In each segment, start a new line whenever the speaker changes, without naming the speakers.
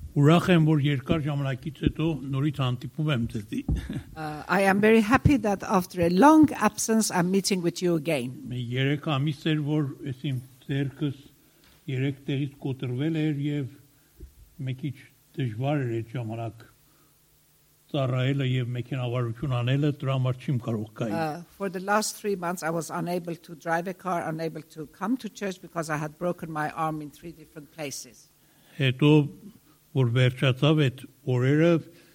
Ուրախ եմ, որ երկար ժամանակից հետո նորից հանդիպում եմ ձեզի։
I am very happy that after a long absence I'm meeting with you again.
Երեք ամիս էր, որ ես իմ ձեռքս երեք տեղից կոտրվել էր եւ մեկ քիչ դժվար էր այդ ժամանակ ծառայելը եւ մեքենավարություն անելը, դրա համար չեմ կարող գալ։
For the last 3 months I was unable to drive a car, unable to come to church because I had broken my arm in 3 different places.
Հետո որ վերջացավ այդ օրերը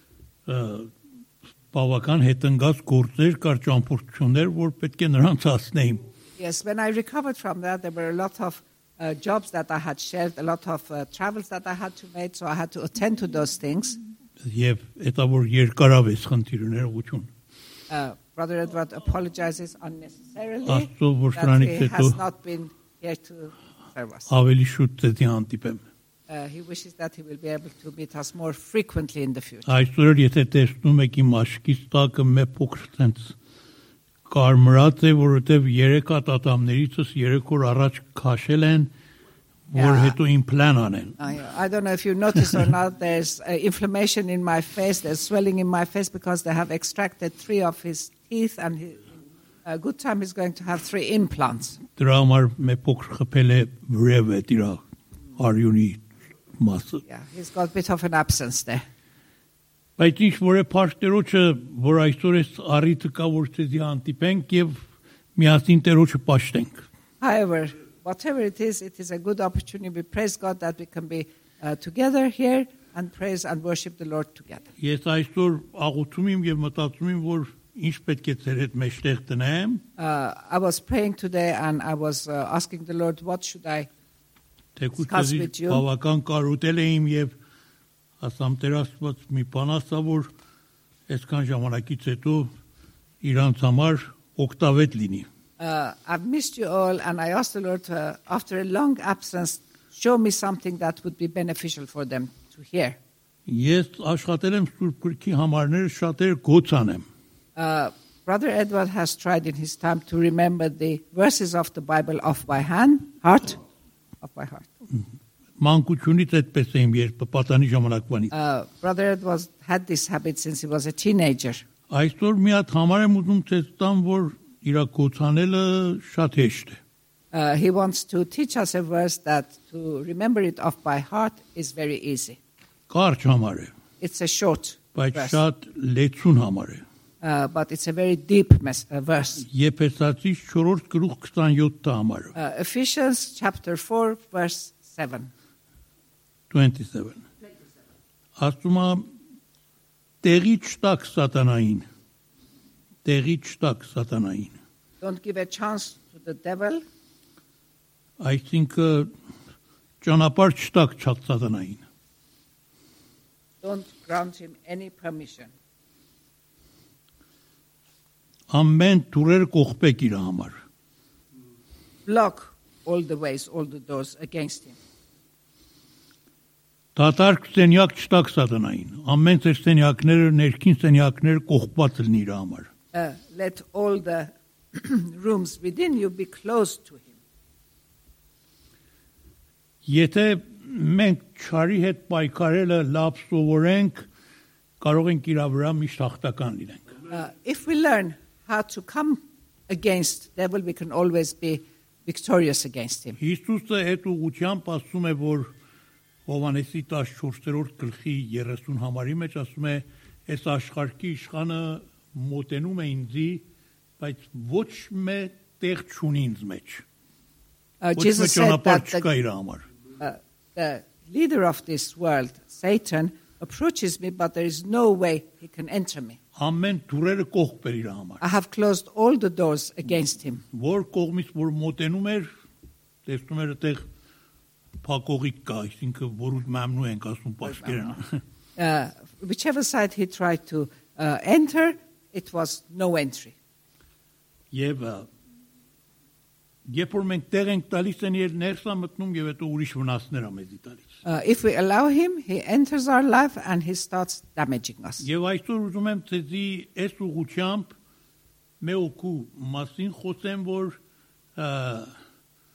բավական հետընկած գործեր կար ճամփորդություններ, որ պետք է նրանց հասնեին։
Yes, when I recovered from that, there were a lot of jobs that I had shelved, a lot of travels that I had to make, so I had to attend to those things.
Եվ դա որ երկարավ էս խնդիրը ներողություն։
Brother Edward apologizes unnecessarily
Աստծո որ
that
սրանից
he
հետո
has not been here to serve us.
ավելի շուտ դեպի հանդիպեմ։
He wishes that he will be able to meet us more frequently in the future.
Այսօր եթե տեսնում եք իմ աշկից տակը մի փոքր տենց կարմրած է, որովհետև 3 հատ ատամներիցս 3 օր առաջ քաշել են, որ հետո implant անեն։
I don't know if you notice or not, there's inflammation in my face, there's swelling in my face because they have extracted 3 of his teeth and a good time he's going to have 3 implants.
Դրա համար մի փոքր խփել է վրևը դրա արյունի մասը։
Yeah, he's got a bit of an absence there.
Բայց ինչ որ է Փաշտերոջը, որ այսօր էս առիթը կա, որ ցեզի հանդիպենք եւ միասին Տերոջը պաշտենք։
However, whatever it is a good opportunity. We praise God that we can be together here and praise and worship the Lord together.
Ես այսօր աղոթում եմ եւ մտածում եմ, որ ինչ պետք է ձեր հետ մեջտեղ տնեմ։
I was praying today and I was asking the Lord, what should I discuss with you?
Բավական կարոտել եմ եւ ասամ Տեր Աստված մի բան ասա, որ այսքան ժամանակից հետո իրանց համար օգտավետ լինի։
I've missed you all and I asked the Lord after a long absence, show me something that would be beneficial for them to hear.
Ես աշխատել եմ Սուրբ Գրքի համարները շատեր գոցանեմ։
Brother Edward has tried in his time to remember the verses of the Bible off by heart.
Մանկությունից այդպես եմ երբ պատանի ժամանակվանից։
Brother Edward had this habit since he was a teenager.
Այսօր մի հատ համար եմ ուզում ցեզ տամ, որ իր գոցանելը շատ հեշտ է։
He wants to teach us a verse that to remember it off by heart is very easy.
Կարճ համար է,
It's a short
բայց
verse,
շատ լեցուն համար է։
but it's a very deep verse.
Եփեսացիս 4 գլուխ 27 համարը։
Ephesians chapter 4 verse 7.
27. Ասում է տեղի չտակ սատանային։ Տեղի չտակ սատանային։
Don't give a chance to the devil.
Այսինքն ճանապարհ չտակ չած սատանային։
Don't grant him any permission.
Ամեն դուրերը կողպեք իր համար։
Block all the ways, all the doors against him.
Դատարկ սենյակ չտակ սատանային։ Ամեն ծեր սենյակները, ներքին սենյակները կողպած լինի իր համար։
Let all the rooms within you be close to him.
Եթե մենք չարի հետ պայքարելը լավ սովորենք, կարող ենք իր վրա միշտ հաղթական լինենք։
If we learn how to come against the devil, we can always be victorious against him.
Հիսուսը այդ ուղղությամբ ասում է, որ Հովհաննեսի 14-րդ գլխի 30 համարի մեջ ասում է, այս աշխարհի իշխանը մոտենում է ինձի, բայց ոչ մի տեղ չունի ինձ մեջ։
Jesus said that
չկա իր համար։
the leader of this world, Satan, approaches me, but there is no way he can enter me.
Ամեն դուրերը կողպ էր իր համար։
I have closed all the doors against him.
Որ կողմից որ մոտենում էր, տեսնում էր այդտեղ փակողիկ կա, այսինքն որուտ մամնու ենք ասում պաշկերան։
Whichever side he tried to enter, it was no entry.
Եվ երբ որ մենք տեղ ենք տալիս են իր ներսա մտնում եւ հետո ուրիշ վնասներ ա մեզի տալիս։
If we allow him, he enters our life and he starts damaging us.
Եվ այսօր ուզում եմ ցեզի այս ուղղությամբ մի օկու մասին խոսեմ, որ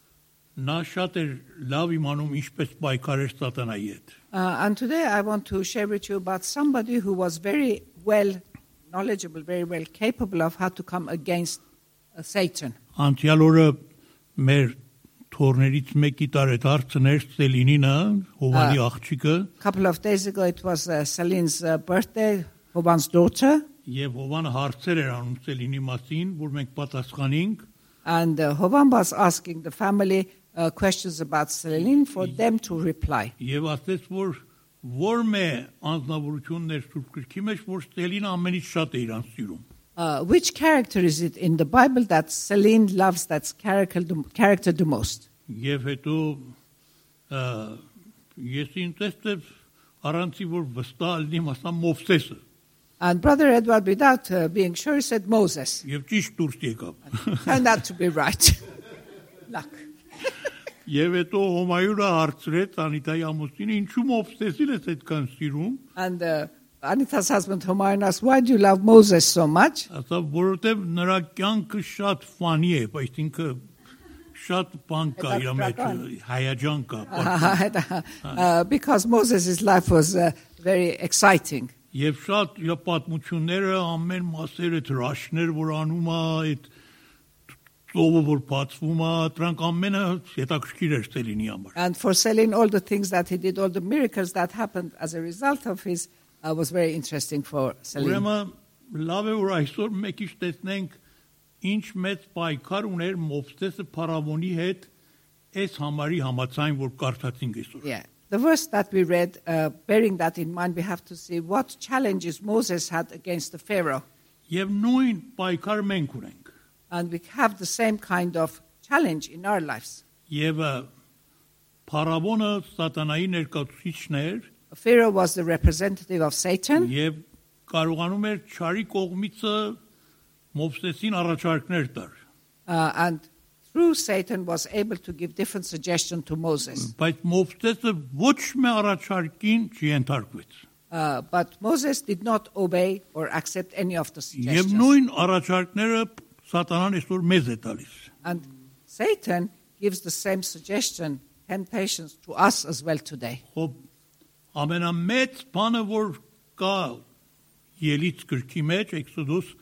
նա շատ էր լավ իմանում ինչպես պայքարել սատանայի հետ։
And today I want to share with you about somebody who was very well knowledgeable, very well capable of how to come against Satan.
Անցյալ օրը մեր թորներից մեկի տարեդարձներ Սելինինը, Հովանի աղջիկը,
A couple of days ago it was Celine's birthday, Hovan's daughter,
եւ Հովանը հարցեր էր անում Սելինի մասին, որ մենք պատասխանենք,
and Hovan was asking the family questions about Celine for them to reply.
եւ ասեց, որ մե անձնավորություններ Սուրբ Գրքի մեջ, որ Սելինը ամենից շատ է իրան սիրում։
Which character is it in the Bible that Celine loves that character the most?
Եվ հետո ես ինտեստև առանցի որ վստահ լինեմ ասա Մովսեսը։
And Brother Edward, without being sure, he said Moses.
Եվ ճիշտ դուրս եկավ։
Turned out to be right. Luck.
Եվ հետո Հոմայուրը հարցրեց Անիտայի ամուսինը, ինչու Մովսեսին ես այդքան սիրում։
And Anita's husband Homayan asked, why do you love Moses so much?
Ասա, որովհետև նրա կյանքը շատ ֆանի է, այսինքն շատ բան կա իր մեջ, հայաջան կա։
Because Moses' life was very exciting.
Եվ շատ իր պատմությունները ամեն մասերը հրաշքներ, որ անում է, այդ ծովը որ բացվում է, դրանք ամենը հետաքրքիր էր Սելինի համար։
And for Celine, all the things that he did, all the miracles that happened as a result of his was very interesting for Celine.
Ուրեմն լավ է որ այսօր մեկ ինչ տեսնենք ինչ մեծ պայքար ուներ Մովսեսը Փարավոնի հետ այս համարի համաձայն որ կարդացինք այսօր։
Yeah. The verse that we read, bearing that in mind, we have to see what challenges Moses had against the Pharaoh.
Եվ նույն պայքար մենք ունենք։
And we have the same kind of challenge in our lives.
Եվ Փարավոնը սատանայի ներկայացուցիչն էր։
Pharaoh was the representative of Satan.
Եվ կարողանում էր չարի կողմիցը Մովսեսին առաջարկներ տալ։
And through Satan was able to give different suggestions to Moses.
Բայց Մովսեսը ոչ մի առաջարկին չենթարկվեց։
But Moses did not obey or accept any of the
Եվ
suggestions.
նույն առաջարկները սատանան այսօր մեզ է տալիս։
And Satan gives the same suggestion, temptations to us as well today.
Հոբ ամենամեծ բանը որ կա Ելից գրքի մեջ Էքսոդոս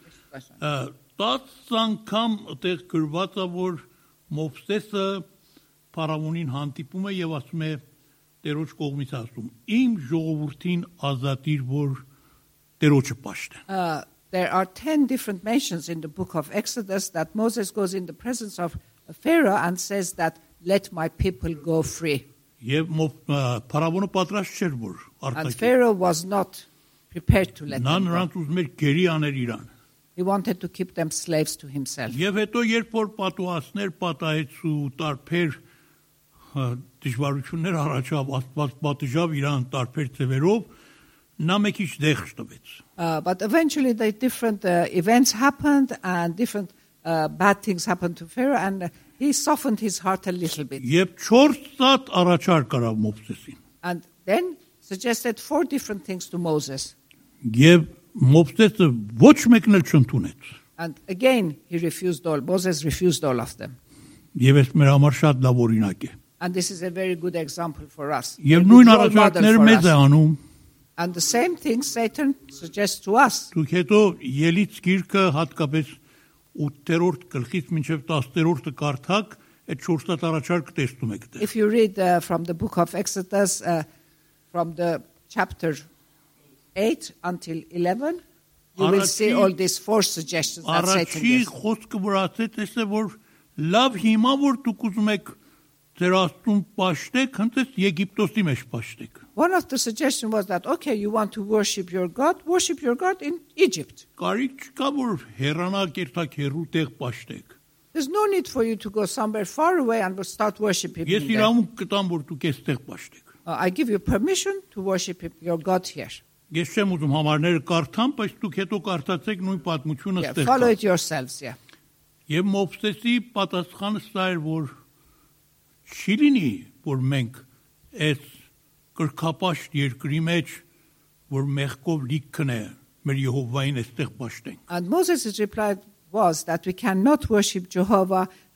10 անգամ այդտեղ գրված է որ Մովսեսը Փարավոնին հանդիպում է եւ ասում է Տերոջ կողմից ասում իմ ժողովրդին ազատիր որ Տերոջը պաշտեն։
There are 10 different mentions in the book of Exodus that Moses goes in the presence of Pharaoh and says that let my people go free.
Եվ Փարավոնը պատրաստ չէր որ
And
արտակի։
Pharaoh was not prepared to let
Նա
them go.
նրանց ուզում էր գերի աներ իրան։
He wanted to keep them slaves to himself.
Եվ հետո երբ որ պատուհասներ պատահեց ու տարբեր դժվարություններ առաջավ Աստված պատժավ իրան տարբեր ձևերով նա մեկ քիչ դեղ տվեց։
But eventually the different events happened and different bad things happened to Pharaoh and he softened his heart a little bit.
Եվ 4 ծատ առաջարկ արավ Մովսեսին։
And then suggested 4 different things to Moses.
Եվ Մովսեսը ոչ մեկն էլ չընդունեց։
And again he refused all. Moses refused all of them.
Եվ այս մեր համար շատ լավ օրինակ է։
And this is a very good example for us.
Եվ
A good
նույն
role model
առաջարկները
for
մեզ է
us.
անում։
And the same thing Satan suggests to us.
Դուք հետո Ելից գիրքը հատկապես 8-րդ գլխից մինչև 10-րդը կարդակ, այդ 4 ծատ առաջարկը տեսնում եք դեռ։
If you read from the book of Exodus, from the chapter 8 until 11, you will see all these 4 suggestions that Satan
Առաջի
gives.
խոսքը որ ասեց, էս է որ լավ հիմա որ դուք ուզում եք ձեր Աստծուն պաշտեք, հենց Եգիպտոսի մեջ պաշտեք։
One of the suggestions was that, okay, you want to worship your God in Egypt.
Կարիք չկա որ հեռանակ երթակ հեռու տեղ պաշտեք։
There's no need for you to go somewhere far away and start worshiping
Ես
him there.
իրավունք կտամ որ դուք այստեղ պաշտեք։
I give you permission to worship your God here.
Ես չեմ ուզում համարները կարդամ, բայց դուք հետո կարդացեք նույն պատմությունը
Yeah,
ստեղ։
follow it yourselves, yeah.
Եվ Մովսեսի պատասխանը սա էր որ չի լինի որ մենք այս կրկապաշտ երկրի մեջ որ մեղքով լիքն է մեր Եհովային այստեղ պաշտենք։
And Moses' reply was that we cannot worship Jehovah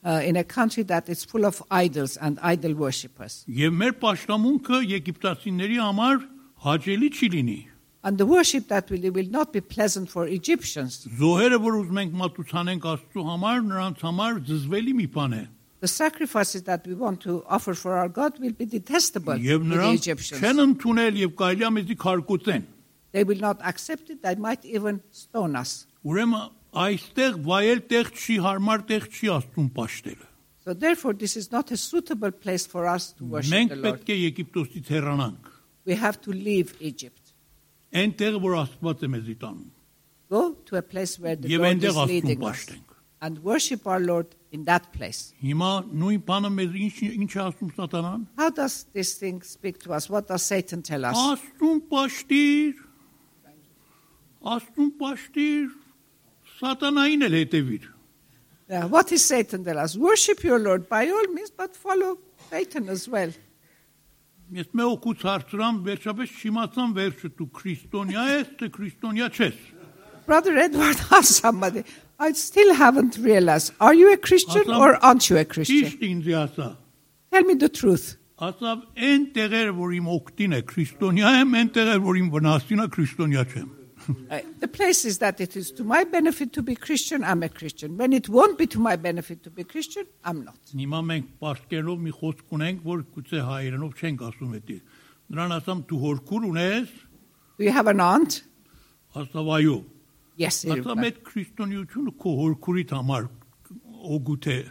in a country that is full of idols and idol worshippers.
Եվ մեր պաշտամունքը եգիպտացիների համար հաճելի չի լինի։
And the worship that we do will not be pleasant for Egyptians.
Զոհերը, որ ուզում ենք մատուցանենք Աստծո համար, նրանց համար զզվելի մի բան է։
The sacrifices that we want to offer for our God will be detestable
Եվ
to the
նրանք
Egyptians.
չեն ընդունել եւ կարելի է մեզի քարկոծեն։
They will not accept it. They might even stone us.
Ուրեմն այստեղ վայել տեղ չի, հարմար տեղ չի Աստծուն պաշտելը։
So therefore, this is not a suitable place for us to worship
Մենք
the Lord.
պետք է Եգիպտոսից հեռանանք։
We have to leave Egypt.
Այն տեղը, որ Աստված է մեզի տանում։
Go to a place where the
Եվ
Lord
այնտեղ
is
Աստծուն
leading us.
պաշտենք։
And worship our Lord in that place.
Հիմա նույն բանը մեզ ինչ է ասում Սատանան։
How does this thing speak to us? What does Satan tell us?
Աստծուն պաշտիր։ Աստծուն պաշտիր։ Սատանային էլ հետևիր։
What is Satan tell us? Worship your Lord by all means, but follow Satan as well.
Ես մի օգուց հարցրամ, վերջապես չիմացան վերջը դու քրիստոնյա ես, թե քրիստոնյա չես։
Brother Edward asked somebody, I still haven't realized, are you a Christian or aren't you a Christian?
Ճիշտ ինձ ասա։
Tell me the truth.
Ասավ, այն տեղերը, որ իմ օգտին է քրիստոնյա եմ, այն տեղերը, որ իմ վնասին է քրիստոնյա չեմ։
The places that it is to my benefit to be Christian, I'm a Christian. When it won't be to my benefit to be Christian, I'm not.
Հիմա մենք պարսկերով մի խոսք ունենք, որ գուցե հայերենով չենք ասում էդի։ Նրան ասամ դու հորքուր ունես,
Do you have an aunt?
ասավ այո։
Yes. he
Ասամ
replied.
այդ քրիստոնեությունը քո հորքուրիդ համար օգուտ է։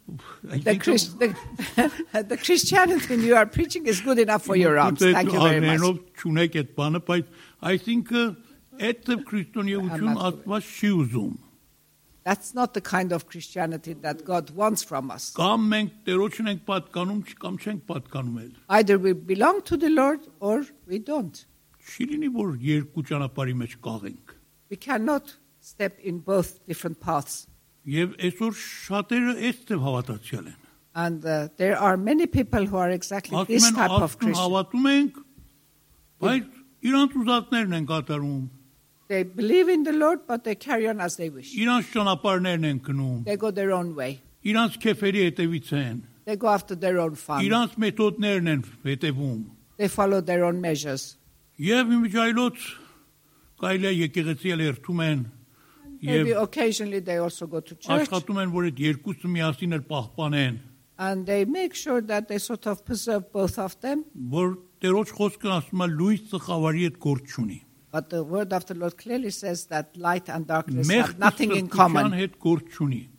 The Christianity you are preaching is good enough for your aunt. Thank you very much.
Անենով չունեք այդ բանը, բայց այսինքն այդ քրիստոնեություն Աստված չի ուզում։
That's not the kind of Christianity that God wants from us.
Կամ մենք Տերոջն ենք պատկանում, կամ չենք պատկանում էլ։
Either we belong to the Lord or we don't.
Չի լինի որ երկու ճանապարհի մեջ կաղենք։
We cannot step in both different paths.
Եվ այսօր շատերը այստեղ հավատացյալ են։
And there are many people who are exactly this type of Christian.
Հավատում ենք, բայց իրանց ուզածներն են կատարում։
They believe in the Lord, but they carry on as they wish.
Իրանց ճանապարհներն են գնում։
They go their own way.
Իրանց քեֆերի հետևից են։
They go after their own fun.
Իրանց մեթոդներն են հետևում։
They follow their own measures.
Եվ իմիջայլոց կարելի է եկեղեցի էլ երթում են։
Maybe
Եվ
occasionally they also go to church.
աշխատում են, որ այդ երկուսը միասին էլ պահպանեն,
And they make sure that they sort of preserve both of them.
որ Տերոջ խոսքն ասում է լույսը խավարի հետ գործ չունի։
But the word of the Lord clearly says that light and darkness
Մեղքը
have nothing in
սրբության
common.
հետ գործ չունի։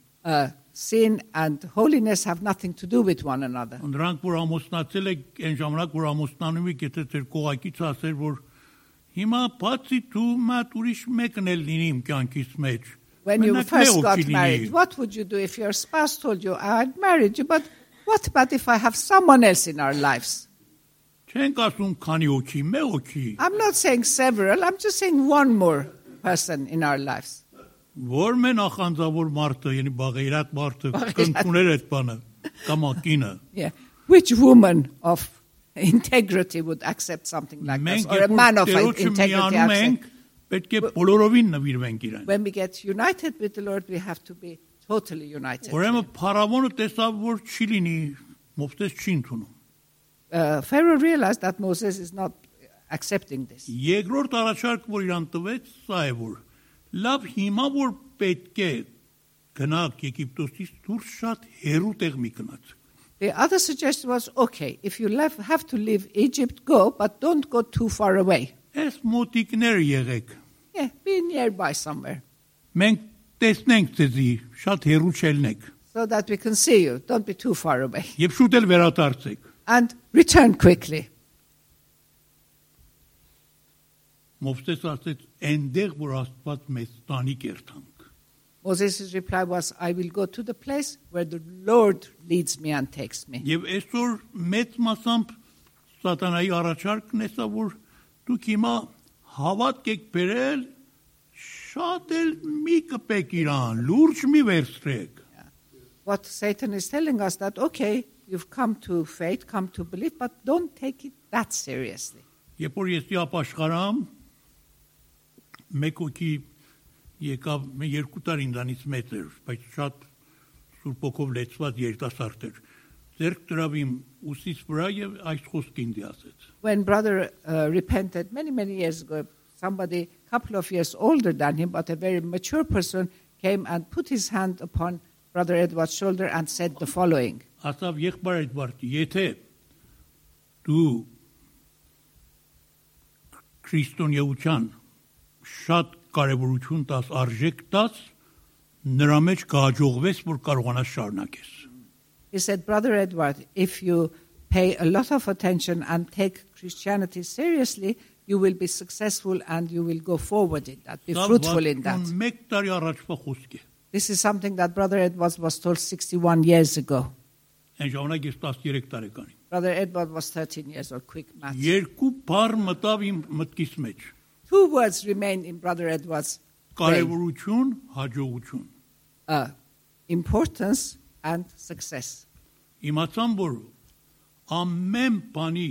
Sin and holiness have nothing to do with one another.
Նրանք որ ամուսնացել եք, այն ժամանակ որ ամուսնանում եք, եթե ձեր կողակից ասեր, որ հիմա բացի դու մատ ուրիշ մեկն էլ լինի իմ կյանքից մեջ։
When you
Մենակ
first
մեղով
got
չի լինի։
married, what would you do if your spouse told you, I had married you, but what about if I have someone else in our lives?
Չենք ասում քանի օքի, մեկ օքի։
I'm not saying several, I'm just saying one more person in our lives.
Որ մեն ախանձավոր մարդը, yəni բաղերատ մարդը կընդուներ այդ բանը, կամ ակինը։
Yeah. Which woman of integrity would accept something like this?
Մենք
Or a man of
Տերոջը
integrity
միանում
accept?
ենք, պետք է բոլորովին նվիրվենք իրեն։
When we get united with the Lord, we have to be totally united.
Ուրեմն փարավոնը տեսավ, որ չի լինի, Մովսես չի ընդունում։
Pharaoh realized that Moses is not accepting this.
Երկրորդ առաջարկ, որ իրան տվեց, սա է որ լավ հիմա որ պետք է գնաք Եգիպտոսից դուրս շատ հեռու տեղ մի գնաց։
The other suggestion was, okay, if you have to leave Egypt, go, but don't go too far away.
Այս մոտիկներ եղեք։
Yeah, be nearby somewhere
Մենք տեսնենք ձեզի, շատ հեռու չելնեք։
so that we can see you. Don't be too far away.
Եվ շուտ էլ վերադարձեք։
And return quickly.
Մովսես ասեց, այնտեղ որ Աստված մեզ տանի կերտանք։
Moses' reply was, I will go to the place where the Lord leads me and takes me.
Եվ այսօր մեծ մասամբ սատանայի առաջարկն է սա, որ դուք հիմա հավատք եք բերել, շատ էլ մի կպեք իրան, լուրջ մի վերցրեք։
What Satan is telling us that, okay, you've come to faith, come to belief, but don't take it that seriously.
Երբ որ ես ապաշխարամ, մեկ օքի եկավ, երկու տարի ինձանից մեծ էր, բայց շատ Սուրբ ոգով լեցված երիտասարդ էր։ Ձեռք դրավ իմ ուսից վրա եւ այս խոսքին դիասեց։
When brother repented many years ago, somebody a couple of years older than him, but a very mature person, came and put his hand upon Brother Edward's shoulder and said the following.
Ասավ եղբայր Էդվարդ, եթե դու քրիստոնեության շատ կարևորություն տաս, արժեք տաս, նրա մեջ կհաջողվես, որ կարողանաս շարունակես։
He said, Brother Edward, if you pay a lot of attention and take Christianity seriously, you will be successful and you will go forward in that, be fruitful in that.
Մեկ տարի առաջվա խոսք է։
This is something that Brother Edward was told 61 years ago.
Այն ժամանակ ես 13 տարեկան եմ։
Brother Edward was 13 years old, quick math.
Երկու բառ մտավ իմ մտքիս մեջ։
Two words remained in Brother Edward's brain.
Կարևորություն, հաջողություն։
Importance and success.
Իմացան, որ ամեն բանի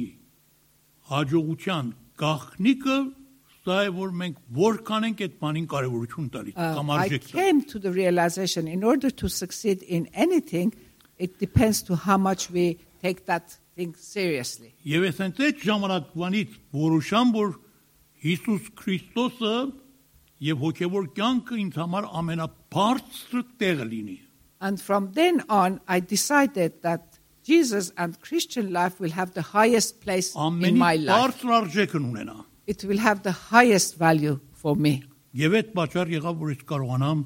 հաջողության գաղտնիքը սա է, որ մենք որքան ենք այդ բանին կարևորություն տալիս, կամ
I
արժեք տալիս։
came to the realization in order to succeed in anything, it depends to how much we take that thing seriously.
Եվ ես այդ ժամանակվանից որոշամ, որ Հիսուս Քրիստոսը եւ հոգեվոր կյանքը ինձ համար ամենաբարձր տեղը լինի։
And from then on, I decided that Jesus and Christian life will have the highest place in my life.
Բարձր արժեքն ունենա։
It will have the highest value for me.
Եվ այդ պատճառ եղավ, որ ես կարողանամ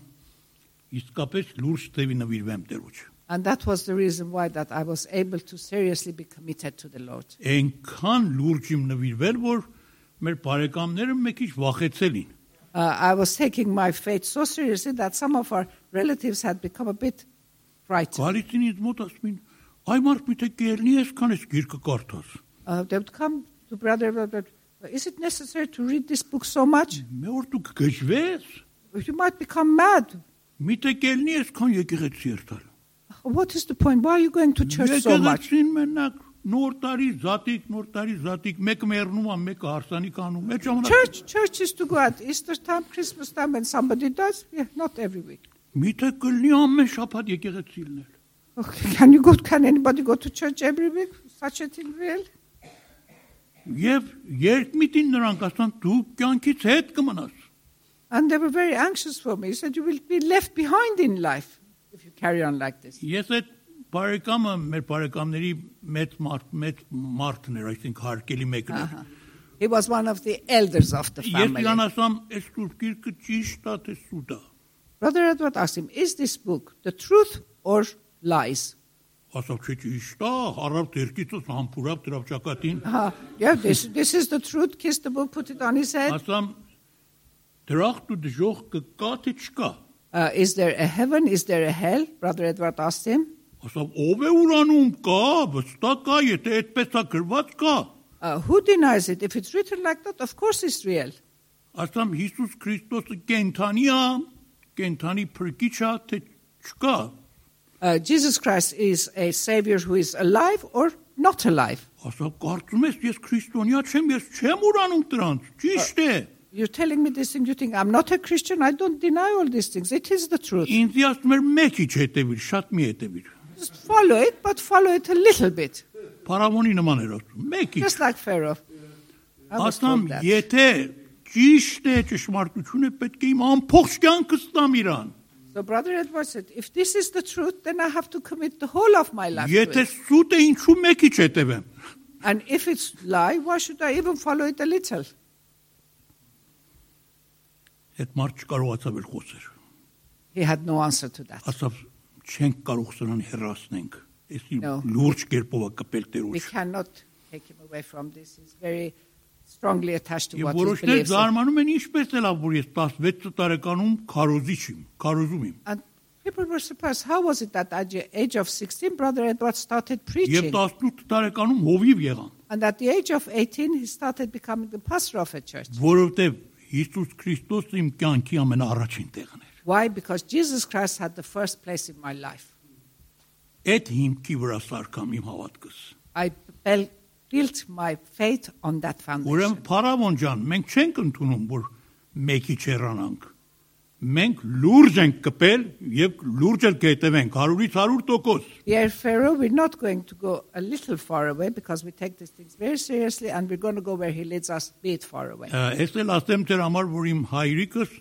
իսկապես լուրջ թևի նվիրվեմ Տերոջ։
And that was the reason why that I was able to seriously be committed to the Lord.
Այնքան լուրջ իմ նվիրվել, որ մեր բարեկամները մեկ քիչ վախեցել են։
I was taking my faith so seriously that some of our relatives had become a bit frightened.
Գալիցին ինձ մոտ ասում են, այ մարդ մի թե կերնի ես քան ես գիրքը կարդաս։
They would come to Brother Edward, is it necessary to read this book so much?
Մի օր դու կգժվես,
You might become mad.
մի թե կերնի ես քան եկեղեցի երթալ։
What is the point? Why are you going to church so much?
Եկեղեցին մենակ նոր տարի զատիկ, մեկը մեռնում է, մեկը հարսանիք անում։ Այդ ժամանակ
Church is to go at Easter time, Christmas time, when somebody dies. Yeah, not every week.
մի թե կլինի ամեն շաբաթ եկեղեցի լինել։
Okay, can anybody go to church every week? Such a thing real?
Եվ երկմիտին նրանք ասան, դու կյանքից հետ կմնաս։
And they were very anxious for me. He said, you will be left behind in life if you carry on like this.
Ես այդ բարեկամը մեր բարեկամների մեծ մարդն էր, այսինքն հարկելի մեկն էր։
He was one of the elders of the
Ես
family.
իրան ասամ, այս սուրբ գիրքը ճիշտ է թե սուտ է։
Brother Edward asked him, is this book the truth or lies?
Ասավ, չէ ճիշտ է, հարավ դերքիցս համբուրավ դրավ ճակատին։
Yeah, this is the truth. Kissed the book, put it on his head.
Ասամ, դրախտ ու դժող կկա թե չկա։
Is there a heaven? Is there a hell? Brother Edward asked him.
Ասավ, ով է ուրանում կա, վստահ կա, եթե այդպես է գրված կա։
Who denies it? If it's written like that, of course it's real.
Ասամ, Հիսուս Քրիստոսը կենթանի է, կենթանի փրկիչ է թե չկա։
Jesus Christ is a savior who is alive or not alive.
Ասավ, կարծում ես ես քրիստոնյա չեմ, ես չեմ ուրանում դրանց։ Ճիշտ է։
You're telling me this thing, you think I'm not a Christian? I don't deny all these things. It is the truth.
Ինձ ասում էր մեկի չհետևիր, շատ մի հետևիր։
Just follow it, but follow it a little bit.
Փարավոնի նման էր ասում, մեկի։
Just like Pharaoh. I was
Ասամ,
told that.
եթե ճիշտ է ճշմարտությունը, պետք է իմ ամբողջ կյանքս տամ իրան։
So Brother Edward said, if this is the truth, then I have to commit the whole of my life to
Եթե
it.
սուտ է, ինչու մեկի չհետևեմ։
And if it's lie, why should I even follow it a little?
Այդ մարդ չկարողացավ էլ խոսել։
He had no answer to that.
Ասավ, չենք կարող սրան հեռացնենք։ Էսի
No.
լուրջ կերպով է կպել
We
Տերոջ։
cannot take him away from this. He's very strongly attached to
Եվ
what he
որոշներ
believes in.
զարմանում են ինչպես է լավ, որ ես 16 տարեկանում քարոզիչ եմ, քարոզում եմ։
And people were surprised. How was it that at the age of 16, Brother Edward started
Եվ
preaching?
18 տարեկանում հովիվ եղան,
And at the age of 18, he started becoming the pastor of a church.
որովհետև Հիսուս Քրիստոսը իմ կյանքի ամենաառաջին տեղն էր։
Why? Because Jesus Christ had the first place in my life.
Այդ հիմքի վրա սարքամ իմ հավատքս։
I built my faith on that
Ուրեմն
foundation.
Փարավոն ջան, մենք չենք ընդունում, որ մեկի չեռանանք։ մենք լուրջ ենք կպել եւ լուրջ էլ կհետևենք 100-ից 100%.
Dear Pharaoh, we're not going to go a little far away because we take these things very seriously and we're going to go where he leads us, be it far away.
Ես էլ ասեմ ձեր համար, որ իմ հայրիկս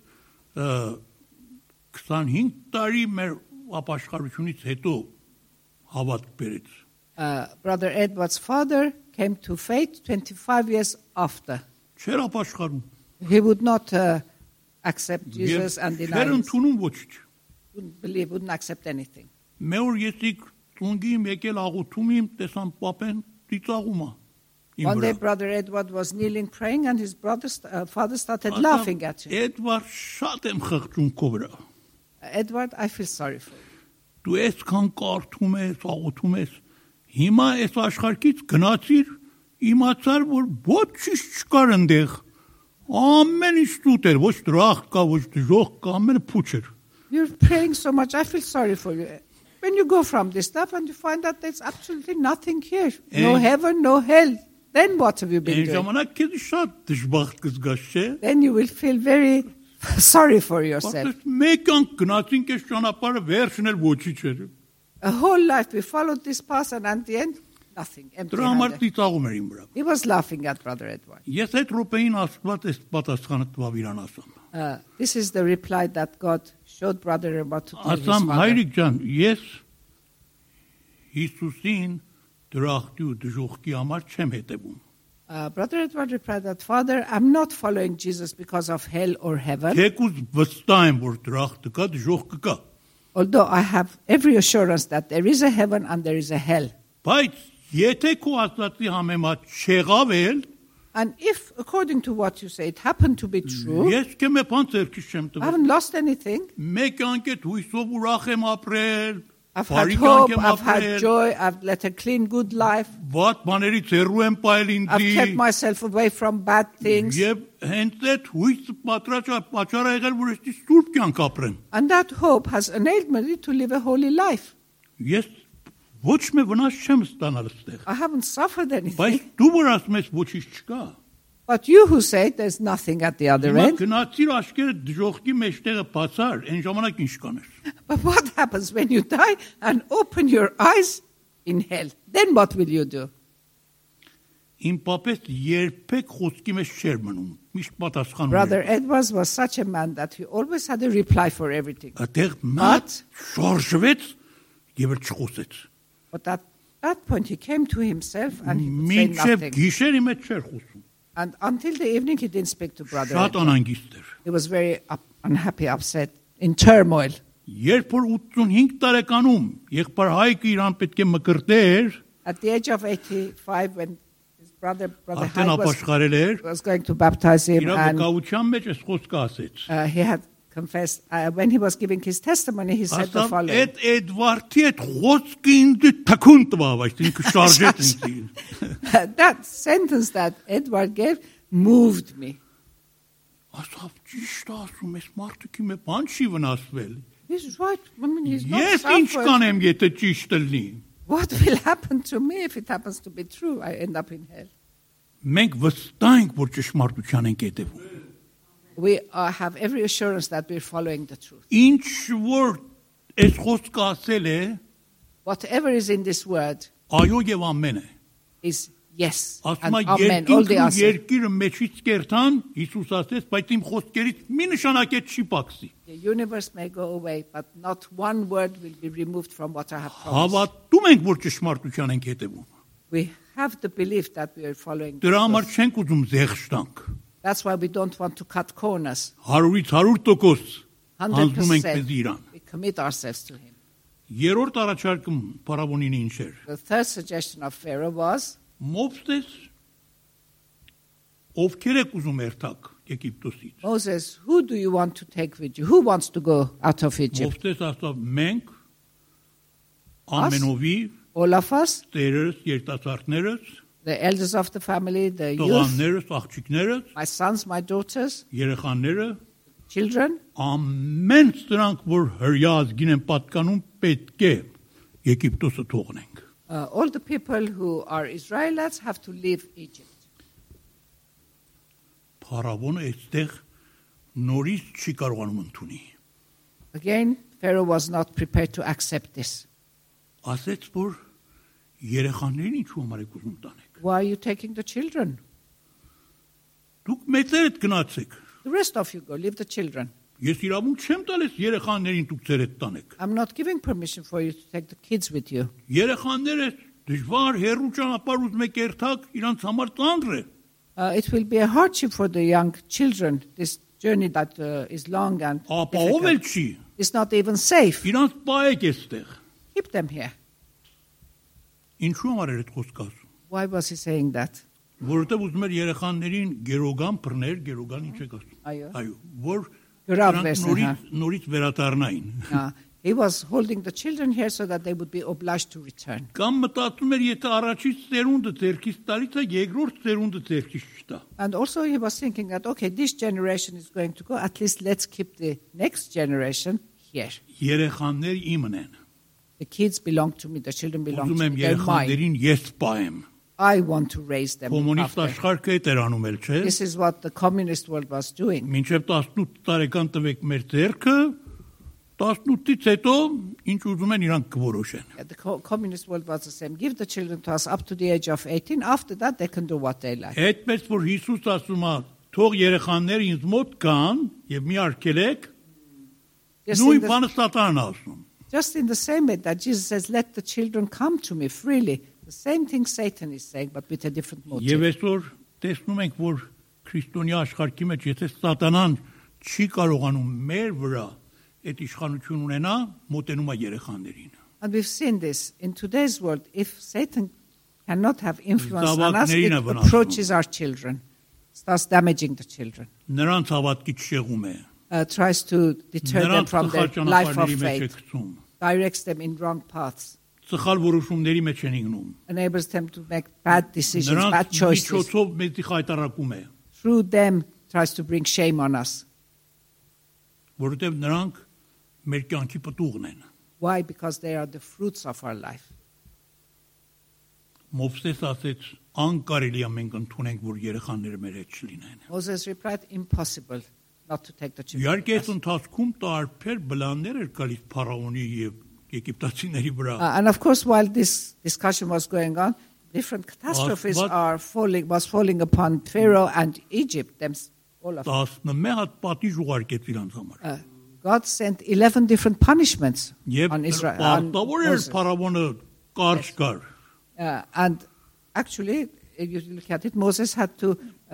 25 տարի մեր ապաշխարությունից հետո հավատք բերեց.
Brother Edward's father came to faith 25 years after.
Չէր ապաշխարում.
He would not accept Jesus and deny
Չէր
him.
ընդունում ոչինչ.
Wouldn't believe, wouldn't accept anything.
Մեր որ եսիկ ծունգի իմ եկել աղոթում իմ տեսան պապեն ծիծաղում է.
One day Brother Edward was kneeling praying and his father started laughing at him.
Էդվար շատ եմ խղճում քո վրա.
Edward, I feel sorry for you.
Դու այսքան կարդում ես, աղոթում ես. Հիմա այս աշխարհից գնացիր, իմացար, որ ոչինչ չկար այնտեղ. Ամեն ինչ տուտ էր, ոչ դրախտ կա, ոչ դժոխք կա, ամենը փուչ էր.
You're praying so much, I feel sorry for you. When you go from this stuff and you find that there's absolutely nothing here, no heaven, no hell, then what have you been
Այն
doing?
ժամանակ քեզ շատ դժբախտ կզգաս, չէ՞։
Then you will feel very sorry for yourself.
Բայց մեկ անգ գնացինք այս ճանապարհը վերջն էլ ոչինչ էր.
A whole life we followed this path and at the end, nothing.
Դրա համար
Empty-handed.
ծիծաղում էր իմ վրա.
He was laughing at Brother Edward.
Ես այդ րոպեին Աստված այս պատասխանը տվավ իրան ասամ.
This is the reply that God showed Brother Edward to tell his
Ասամ
father.
հայրիկ ջան, ես Հիսուսին դրախտի ու դժոխքի համար չեմ հետևում.
Brother Edward replied that, Father, I'm not following Jesus because of hell or heaven,
Թեկուզ վստահ եմ, որ դրախտը կա, դժոխքը կա.
although I have every assurance that there is a heaven and there is a hell.
Բայց եթե քո ասածի համեմատ չեղավ էլ,
And if, according to what you say, it happened to be true,
ես քեմ էփան ցերքից չեմ
I
տվել.
haven't lost anything.
Մեկ անգետ հույսով ուրախ եմ ապրել,
I've had
բարիք
hope,
եմ
I've had
ապրել,
joy, I've led a clean, good life.
վատ բաներից հեռու եմ պայել
I've kept
ինձի.
myself away from bad things.
Եվ հենց այդ հույսը պատճառ եղել, որ ես սուրբ կյանք ապրեմ.
And that hope has enabled me to live a holy life.
Ես ոչ մի վնաս չեմ ստանալ այստեղ.
I haven't suffered anything.
Բայց դու որ ասում ես ոչինչ չկա.
But you who say there's nothing at the other
Հիմա
end.
գնացիր աշկերը դժոխքի մեջտեղը բացար, այն ժամանակ ինչ կանես։
But what happens when you die and open your eyes in hell? Then what will you do?
Իմ պապես երբեք խոսքի մեջ չէր մնում։ Միշտ պատասխանում
Brother
էր։
Edwards was such a man that he always had a reply for everything.
Այդտեղ մատ շարժվեց եւ չխոսեց։
But at that point he came to himself and he would say
Մինչև
nothing.
գիշերի մեջ չէր խոսում։
And until the evening he didn't speak to Brother
Շատ
Edward.
անհանգիստ էր։
He was very unhappy, upset, in turmoil.
Երբ որ 85 տարեկանում եղբայր Հայկը իրան պետք է մկրտեր,
At the age of 85, when his brother
արդեն
Hyde
ապաշխարել էր,
was going to baptize him,
իր
and
վկայության մեջ այս խոսքը ասեց։
he had confessed, when he was giving his testimony, he said the
Ասամ
following.
այդ Էդվարդի այդ խոսքը ինձ թքուն տվավ, այսինքն շարժեց ինձ։
That sentence that Edward gave moved me.
Ասավ ճիշտ ասում ես, մարդը քիմե բան չի վնասվել։
He's right. I mean, he's not
Ես ինչ
suffered.
կանեմ, եթե ճիշտ լինի։
What will happen to me if it happens to be true? I end up in hell.
Մենք վստահ ենք, որ ճշմարտության ենք հետևում։
We have every assurance that we're following the truth.
Ինչ որ այս խոսքը ասել է,
Whatever is in this word
այո եւ ամեն է։
is yes and
Ասում է
amen. All the
երկինքն ու
answer.
երկիրը մեջից կերտան, Հիսուս ասեց, բայց իմ խոսքերից մի նշանակետ չի պակսի։
The universe may go away, but not one word will be removed from what I have promised.
Հավատում ենք, որ ճշմարտության ենք հետևում։
We have the belief that we are following the
Դրա համար
truth.
չենք ուզում զեղչ տանք։
That's why we don't want to cut corners.
100-ից 100% հանձնում ենք
100%.
մեզ Իրան։
We commit ourselves to him.
Երրորդ առաջարկում Փարավոնին ինչ էր։
The third suggestion of Pharaoh was,
Մովսես ովքեր եք ուզում երթակ Եգիպտոսից։
Moses, who do you want to take with you? Who wants to go out of Egypt?
Մովսես ասավ մենք ամենովի
All of us,
տերերս, երիտասարդներս,
the elders of the family, the youth,
տղաներս, աղջիկներս,
my sons, my daughters,
երեխաները,
children,
ամեն սրանք, որ հրյա ազգին են պատկանում, պետք է Եգիպտոսը թողնենք։
all the people who are Israelites have to leave Egypt.
Փարավոնը այստեղ նորից չի կարողանում ընդունի։
Again, Pharaoh was not prepared to accept this.
Ասեց, որ երեխաներին ինչու համար եք ուզում տանեք։
Why are you taking the children?
Դուք մեծերդ գնացեք։
The rest of you go, leave the children.
Ես իրավունք չեմ տալիս երեխաներին դուք ձերդ տանեք։
I'm not giving permission for you to take the kids with you.
Երեխաները դժվար հեռու ճանապարհ ուզում եք երթակ, իրանց համար ծանր է։
It will be a hardship for the young children, this journey that is long and
Ապահով էլ
difficult.
չի։
It's not even safe.
Իրանց պահեք էստեղ։
Keep them here.
Ինչու համար էր այդ խոսքը ասում։
Why was he saying that?
Որովհետև ուզում էր երեխաներին գերոգան բռներ, գերոգան ինչ եք ասում։
Այո.
Որ
Գրավ
նրանք
վերցնեն,
նորից վերադառնային։
He was holding the children here so that they would be obliged to return.
Կամ մտածում էր, եթե առաջից ծերունդը ձերքից տալիս է, երկրորդ ծերունդը ձերքից չտա։
And also he was thinking that, okay, this generation is going to go, at least let's keep the next generation here.
Երեխաներ իմն են։
The kids belong to me, the children belong
Ուզում
to
եմ
me, they're mine.
երեխաներին ես պահեմ։
I want to raise them
Կոմունիստ
after.
աշխարհը այդ էր անում էլ, չէ՞։
This is what the communist world was doing.
Մինչև 18 տարեկան տվեք մեր ձեռքը, 18-ից հետո ինչ ուզում են իրանք կորոշեն։
The communist world was the same. Give the children to us up to the age of 18. After that, they can do what they like.
Այդպես որ Հիսուս ասում է, թող երեխաները ինձ մոտ կան եւ մի արկելեք, նույն բանը Սատանան ասում։
Just in the same way that Jesus says, let the children come to me freely. The same thing Satan is saying, but with a different
Եվ
motive.
այսօր տեսնում ենք, որ քրիստոնյա աշխարհի մեջ եթե Սատանան չի կարողանում մեր վրա այդ իշխանություն ունենա, մոտենում է երեխաներին։
And we've seen this in today's world. If Satan cannot have influence on us, it approaches our children, starts damaging the children,
Նրանց հավատքից շեղում է։
tries to deter them
Նրանց
from their
սխալ
life of
ճանապարհների մեջ է
faith,
գցում։
directs them in wrong paths,
Սխալ որոշումների մեջ են ինգնում։
enables them to make bad decisions,
Նրանց
bad choices.
միջոցով մեզի խայտարակում է,
Through them, tries to bring shame on us.
որովհետև նրանք մեր կյանքի պտուղն են։
Why? Because they are the fruits of our life.
Մովսես ասեց, անկարելի է մենք ընդունենք, որ երեխաները մեր հետ չլինեն։
Moses replied, impossible not to take the children.
Իհարկե
with
այս
us.
ընթացքում տարբեր բլաններ էր գալիս փարավոնի եւ եգիպտացիների վրա։
And of course, while this discussion was going on, different catastrophes
What-
was falling upon Pharaoh and Egypt. All of
11 հատ պատիժ ուղարկեց իրանց համար։
God sent 11 different punishments
Եվ
on Israel. on
պարտավոր էր
Moses.
փարավոնը կարճ կար։
And actually, if you look at it, Moses had to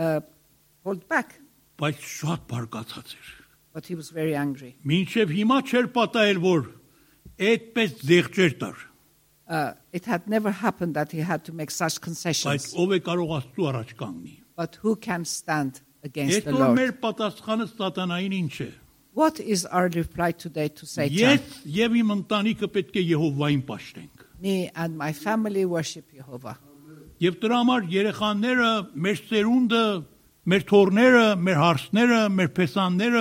hold back,
Բայց շատ բարկացած էր։
but he was very angry.
Մինչև հիմա չէր պատահել, որ այդպես զեղչեր տար։
It had never happened that he had to make such
Բայց
concessions.
ով է կարող Աստծո առաջ կանգնի։
But who can stand against the
Այսօր
Lord?
մեր պատասխանը սատանային ինչ է։
What is our reply today to Satan?
Ես եւ իմ ընտանիքը պետք է Եհովային պաշտենք։
Me and my family worship Jehovah.
Եվ դրա համար երեխաները, մեր սերունդը, մեր թորները, մեր հարսները, մեր փեսանները,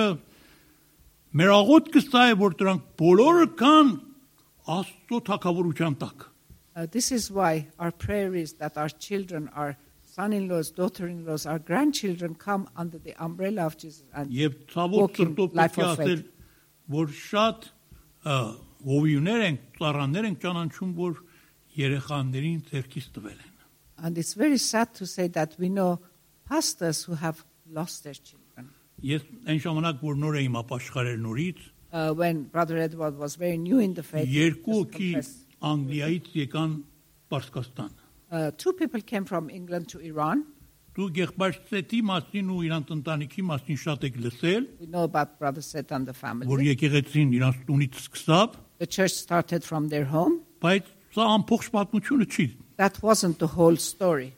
մեր աղոթքը սա է, որ դրանք բոլորը կան Աստծո թագավորության տակ։
This is why our prayer is that our children, our son-in-laws, daughter-in-laws, our grandchildren come under the umbrella of Jesus and
Եվ ցավոք
walk in
սրտով
life
պետք է
of
ասել,
faith.
որ շատ հովիուներ են, ծառաներ են ճանաչում, որ երեխաներին ձեռքից տվել են։
And it's very sad to say that we know pastors who have lost their children.
Ես այն ժամանակ, որ նոր էի ապաշխարել նորից,
When Brother Edward was very new in the faith,
երկու
just
հոգի
confessed.
Անգլիայից եկան Պարսկաստան։
Two people came from England to Iran.
Դու եղբայր Սեթի մասին ու իրանց ընտանիքի մասին շատ եք լսել,
We know about Brother Seth and the
որ
family.
եկեղեցին իրանց տունից սկսավ,
The church started from their home.
բայց սա ամբողջ պատմությունը չի,
That wasn't the whole story.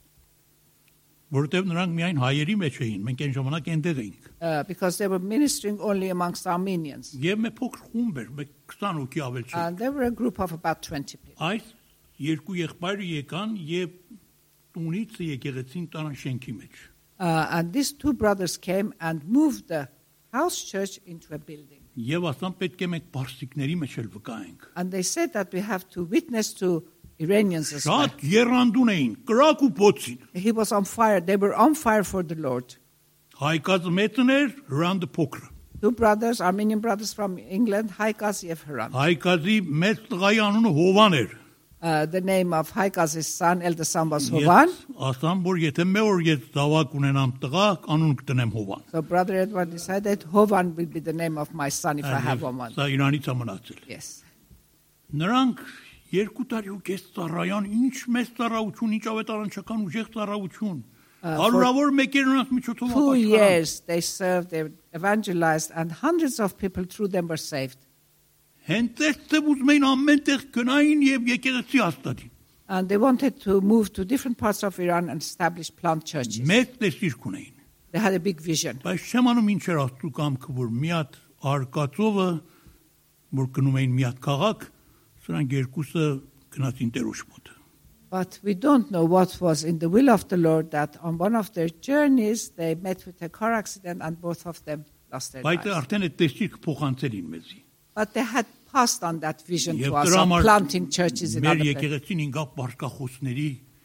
որովհետև նրանք միայն հայերի մեջ էին, մենք այն ժամանակ այնտեղ էինք։
Because they were ministering only amongst Armenians.
Եվ մի փոքր խումբ էր, մեկ 20 հոգի ավել չէ։
And they were a group of about 20 people.
Այս երկու եղբայրը եկան եւ տունից եկեղեցին տարան շենքի մեջ։
And these two brothers came and moved the house church into a building.
Եվ ասան պետք է մենք պարսիկների մեջ էլ վկայենք։
And they said that we have to witness to Iranians as well.
Շատ երանդուն էին, կրակ ու փոցին։
He was on fire. They were on fire for the Lord.
Հայկազը մեծն էր, Հրանտը փոքրը։
Two brothers, Armenian brothers from England, Haikaz եւ Hrant.
Հայկազի մեծ տղայի անունը Հովան էր։
The name of Haikaz's son, eldest son, was Hovan.
Ասամ, որ եթե մի օր ես զավակ ունենամ տղա, անուն կտնեմ Հովան։
So Brother Edward decided Hovan will be the name of my son if I have one.
Սա իրանից է մնացել։
Yes.
Նրանք 2 տարի ու կես ծառայան, ինչ մեծ ծառայություն, ինչ ավետարանչական ուժեղ ծառայություն։ Հարյուրավոր մեկեր նրանց միջոցով
2 years they served, they evangelized, and hundreds of people through them were saved.
Հենց այստեղ ուզում էին ամենտեղ գնային եւ եկեղեցի հաստատին։
And they wanted to move to different parts of Iran and establish plant churches.
Մեծ տեսիրք ունեին։
They had a big vision.
Բայց չեմ անում ինչ էր Աստծո կամքը, որ մի հատ արկածովը, որ գնում էին մի հատ քաղաք, սրանք երկուսը գնացին Տերոջ մոտ։
But we don't know what was in the will of the Lord that on one of their journeys they met with a car accident and both of them lost their
Բայց
lives.
արդեն այդ տեսիրք փոխանցելին մեզի։
But they had passed on that vision
Եվ
to us
դրա
of
համար
planting churches in
մեր
other places.
եկեղեցին ինգա բարգախոսների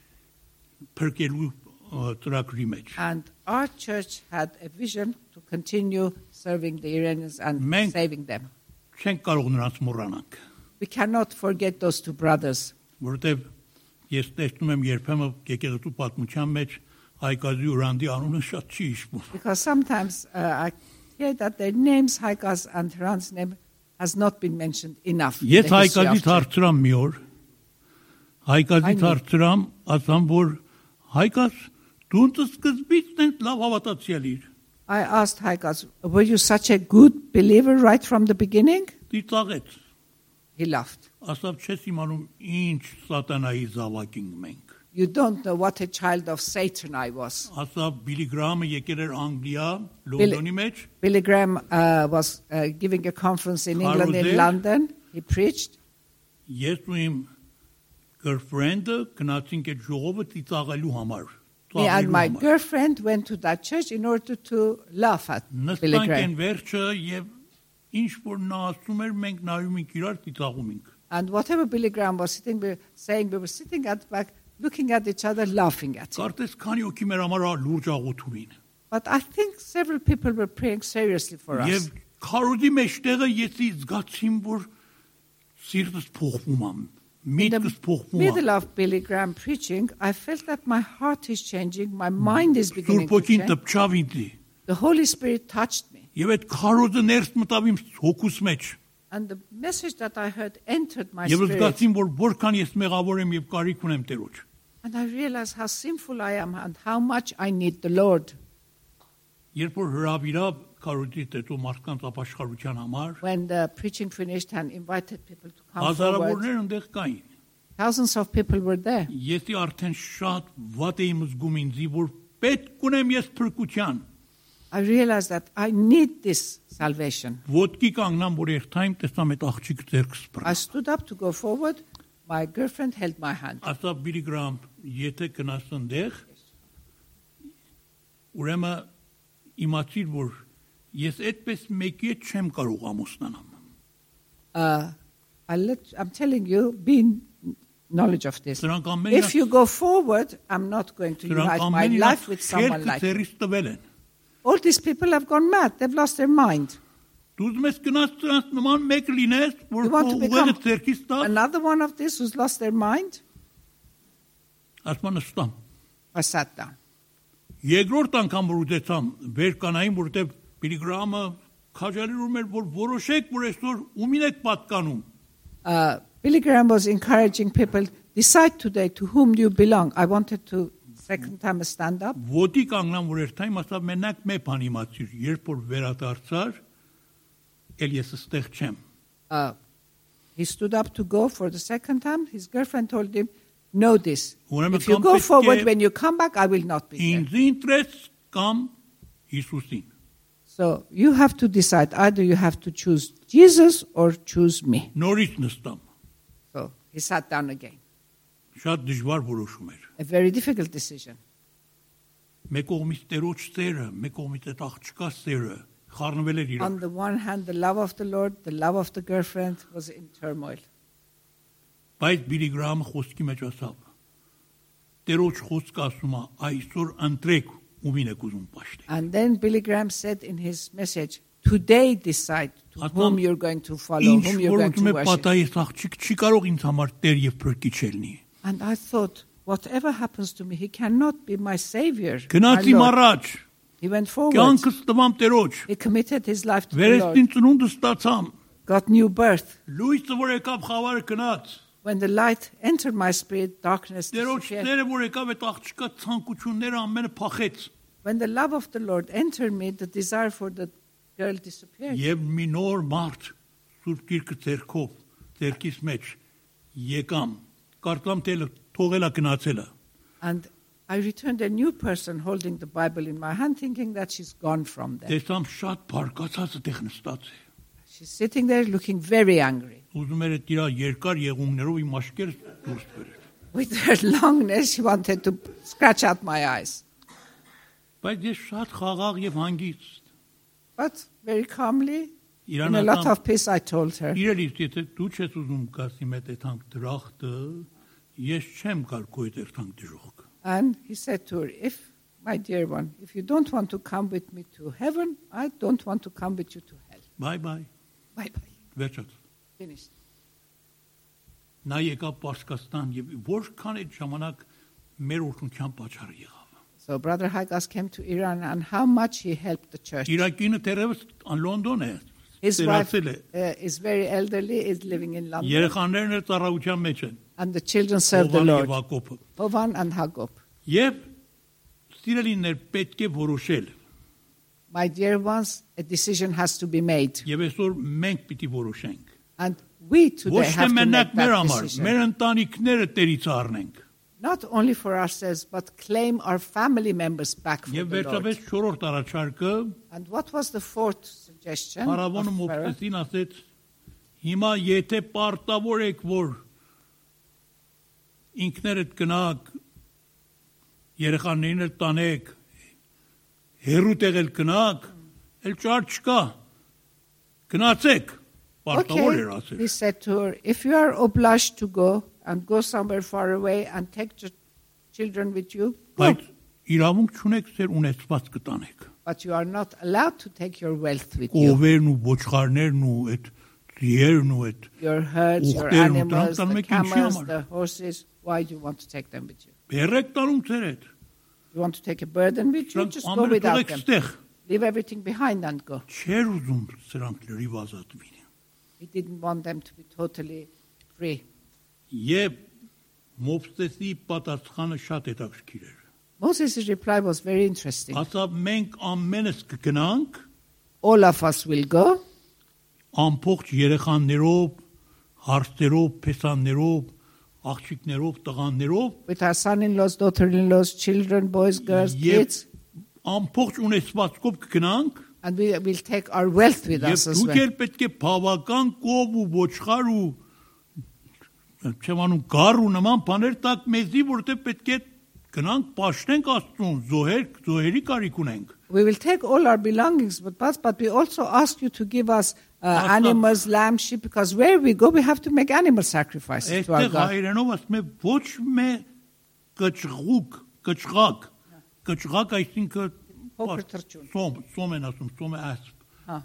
փրկելու ծրագրի մեջ։
And our church had a vision to continue serving the Iranians and
Մենք-
saving them.
Չենք կարող նրանց մոռանանք,
We cannot forget those two brothers.
որովհետև ես տեսնում եմ երբեմն եկեղեցու պատմության մեջ Հայկազի ու Հրանտի անունը շատ չի հիշվում։
Because sometimes I hear that their names, Haikaz and Hrant's name, has not been mentioned enough. in
Ես
the history
Հայկազի
of church.
դարձրամ մի օր, Հայկազի
Այնի-
դարձրամ, ասամ որ Հայկազ դու սկզբից դեռ լավ հավատացյալ իր։
I asked Haikaz, were you such a good believer right from the beginning?
Դիծաղեց։
He laughed.
Ասավ չես իմանում ինչ սատանայի զավակինք մենք։
You don't know what a child of Satan I was.
Ասավ Բիլի Գրամը եկել էր Անգլիա, Լոնդոնի մեջ,
Billy Graham was giving a conference in England, in
Harrow-ել.
London. He preached.
ես ու իմ girlfriend-ը գնացինք այդ ժողովը ծիծաղելու համար։
Me and
ծաղրելու
my
համար։
girlfriend went to that church in order to laugh at Billy
Նստանք
Graham.
են վերջը եւ ինչ որ նա ասում էր, մենք նայում ենք իրար ծիծաղում ենք։
And whatever Billy Graham was saying, we were sitting at the back, looking at each other, laughing at him.
Կարծես քանի օքի մեր համար լուրջ աղոթում էին։
But I think several people were praying seriously for us.
Եվ քարոզի մեջտեղը ես զգացիմ, որ սիրտս փոխվում է,
In
միտքս
the
փոխվում
middle
է։
of Billy Graham preaching, I felt that my heart is changing, my mind is beginning
Սուրբ
to
ոգին
change.
տպչավ ինձ։
The Holy Spirit touched me.
Եվ այդ քարոզը ներս մտավ իմ հոգուս մեջ։
And the message that I heard entered my
Եվ
spirit.
զգացիմ, որ որքան ես մեղավոր եմ եւ կարիք ունեմ Տերոջ։
And I realized how sinful I am and how much I need the Lord.
Երբ որ հրավիրավ քարոզի տետո մարդկանց ապաշխարության համար,
When the preaching finished and invited people to come forward,
հազարավորներ այնտեղ կային։
thousands of people were there.
Եսի արդեն շատ վատ եմ զգում ինձի, որ պետք ունեմ ես փրկության։
I realized that I need this salvation.
Ոտքի կանգնամ, որ երթայիմ տեսամ այդ աղջիկը ձեռքս
I
բռնած։
stood up to go forward. My girlfriend held my hand.
Ասա Բիլի Գրամ, եթե գնաս այնտեղ, ուրեմն իմացիր, որ ես այդպես մեկի հետ չեմ կարող ամուսնանամ։
I'm telling you, be in knowledge of this.
Սրանք ամեն
If you go forward, I'm not going to unite my life with someone like you.
Ձեռքից տվել են։
All these people have gone mad. They've lost their mind.
Դու ուզում ես գնաս նրանց նման մեկ լինես, որ
You want to
ուղեղը
become
ձեռքից տաս,
another one of these who's lost their mind?
ասում նստամ։
I sat down.
Երկրորդ անգամ որ ուզեցամ վեր կանային, որտեղ Բիլի Գրամը քաջալերում էր, որ որոշեք, որ այսօր ումին եք պատկանում։
Billy Graham was encouraging people, decide today to whom you belong. I wanted to second time stand up.
Ոտի կանգնամ, որ երթայիմ ասավ մենակ մի բան իմացիր, երբ որ վերադարձար, ել ես ստեղ չեմ։
He stood up to go for the second time. His girlfriend told him, know this.
Ուրեմն
If you
կամ
go
պետք է
forward, when you come back, I will not be there.
Ինձ ինտրես կամ Հիսուսին։
So you have to decide. Either you have to choose Jesus or choose me.
Նորից նստամ։
So he sat down again.
Շատ դժվար որոշում էր։
A very difficult decision.
Մեկ կողմից Տերոջ սերը, մեկ կողմից այդ աղջկա սերը խառնվել էր իրար։
On the one hand, the love of the Lord, the love of the girlfriend was in turmoil.
Բայց Բիլի Գրամը խոսքի մեջ ասավ. Տերոջ խոսքը ասում է այսօր ընտրեք ումին եք ուզում պաշտել։
And then Billy Graham said in his message, today decide to whom you're going to follow, whom you're going to
Ինչ որ
worship.
պատահես աղջիկ չի կարող ինձ համար Տեր եւ Փրկիչ լինի։
And I thought, whatever happens to me, he cannot be my savior. my
Գնացի
Lord.
առաջ,
He went forward.
կյանքս տվամ Տերոջ,
He committed his life to the Lord.
վերստին ծնունդը ստացամ,
Got new birth.
լույսը որ եկավ խավարը գնաց,
When the light entered my spirit, darkness
Տերոջ
disappeared.
Տերը որ եկավ այդ աղջկա ցանկությունները ամենը փախեց,
When the love of the Lord entered me, the desire for the girl disappeared.
եւ մի նոր մարդ Սուրբ Գիրքը ձեռքով, ձեռքիս մեջ եկամ, կարծամ թե թողելա գնացելա։
And I returned a new person holding the Bible in my hand, thinking that she's gone from there.
Տեսամ շատ բարկացած այդտեղ նստած է։
She's sitting there looking very angry.
Ուզում էր այդ իր երկար եղունգներով իմ աշկեր դուրս բերել։
With her longness, she wanted to scratch out my eyes.
Բայց ես շատ խաղաղ եւ հանգիստ
But very calmly, in a lot
իրանական
of peace, I told her,
իրելից եթե դու չես ուզում գասի մեծ այդանք դրախտը, ես չեմ գալ քո հետ այդանք դժոխք։
and he said to her, if, my dear one, if you don't want to come with me to heaven, I don't want to come with you to hell.
Բայ բայ,
Bye-bye.
վերջաց։
Finished.
Նա եկավ Պարսկաստան եւ որքան այդ ժամանակ մեր օրհնության պատճառ եղավ։
So Brother Haigas came to Iran, and how much he helped the church.
Իր կինը դեռևս Լոնդոն է։
His wife
Ստերացել է։
is very elderly, is living in London,
Երեխաներն էլ ծառայության մեջ են։
and the children serve the
Հովան
Lord.
եւ Հակոբը։
Hovan and Hagop.
Եվ սիրելիներ պետք է որոշել։
My dear ones, a decision has to be made.
Եվ այսօր մենք պիտի որոշենք։
And we today
Ոչ թե
have to make
մենակ մեր
that
համար,
decision.
մեր ընտանիքները Տերից առնենք։
Not only for ourselves, but claim our family members back from
Եվ
the Lord.
վերջապես 4-րդ առաջարկը
And what was the fourth suggestion?
Փարավոնը
of Pharaoh?
Մովսեսին ասեց. Հիմա եթե պարտավոր եք, որ ինքներդ գնաք, երեխաներին էլ տանեք, հերու տեղել գնաք, էլ ճար չկա։ Գնացեք, պարտավոր էր
Okay,
ասել։
he said to her, if you are obliged to go and go somewhere far away and take your children with you, go.
Բայց իրավունք չունեք ձեր ունեցված կտանեք։
But you are not allowed to take your wealth with you.
Կովերն ու ոչխարներն ու այդ ձիերն ու այդ
Your herds, your
ուխտերն ու
animals,
դրանք
the
մեկ ինչի
camels,
համար։
the horses. Why do you want to take them with you?
բերեք տալում ձեր հետ։
You want to take a burden with you?
Դրանք
Just go
ամենը
without
թողեք
them.
ստեղ։
Leave everything behind and go.
Չեր ուզում սրանք լրիվ ազատվին։
He didn't want them to be totally free.
Եվ Մովսեսի պատասխանը շատ հետաքրքիր էր։
Moses' reply was very interesting.
Ասա մենք ամենս կգնանք
All of us will go
ամբողջ երեխաներով, հարցերով, փեսաններով, աղջիկներով, տղաներով
with our son-in-laws, daughter-in-laws, children, boys, girls,
եւ
kids,
ամբողջ ունեցվածքով կգնանք
and we will take our wealth with
եւ
us as
դուք
well.
էլ պետք է բավական կով ու ոչխար ու չեմանում գար ու նման բաներ տակ մեզի որտեղ պետք է գնանք պաշտենք Աստծուն զոհերի կարիք ունենք
We will take all our belongings, but we also ask you to give us animals, lamb, sheep, because where we go, we have to make animal sacrifices to our
այստեղ
God.
հայերենով ասում է ոչ մե կճղակ այսինքն
Փոքր թռչուն.
Սոմ են ասում, սոմ է ասպ։
Հա։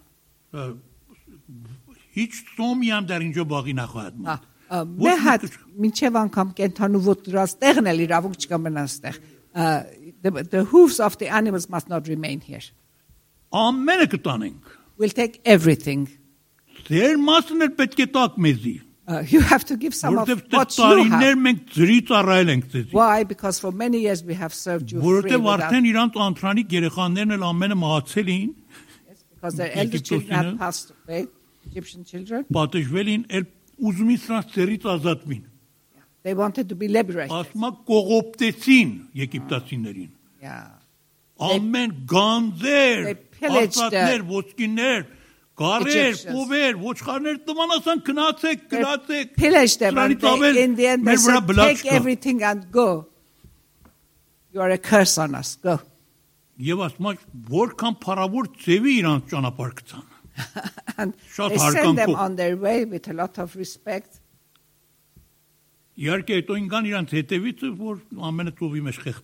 Ինչ սոմիան դեռ ինչո բաղի նախահատում։
Მე հատ մինչև անգամ կենթանու ոտ դրած տեղն էլ իրավունք չկա մնաց տեղ. The hooves of the animals must not remain here.
Ամենը կտանենք։
We'll take everything.
Ձեր մասն էլ պետք է տակ մեզի։
You have to give some of
Որտեվ
what you
տարիներ
have.
մենք ծրի ծառայել ենք ձեզ։
Why? Because for many years we have served you free.
Որտեվ
without-
արդեն իրանց անտրանիկ երեխաներն էլ ամենը մահացել էին,
Because their elder children
Եգիպտոսինը-
have passed away, Egyptian children.
պատժվել էին, էլ ուզում են սրանց ծերից ազատվին։
They wanted to be liberated.
Ասում է կողոպտեցին եգիպտացիներին։
Yeah.
Ամեն գանձեր,
They pillaged
արծաթներ, ոսկիներ, գարեր,
Egyptians.
կովեր, ոչխարներ տման ասան գնացեք, գնացեք։
Pillage them and
Սրանից ավել
in the end they
մեր վրա
said,
բլաց
take
կա։
everything and go. You are a curse on us. Go.
Եվ ասում է որքան փառավոր ծևի իրանց ճանապարհ գցան։
And
Շատ
they send them
հարկանքով։
on their way with a lot of respect.
Իհարկե հետո ինքան իրանց հետևից որ ամենը ծովի մեջ խեղդվան։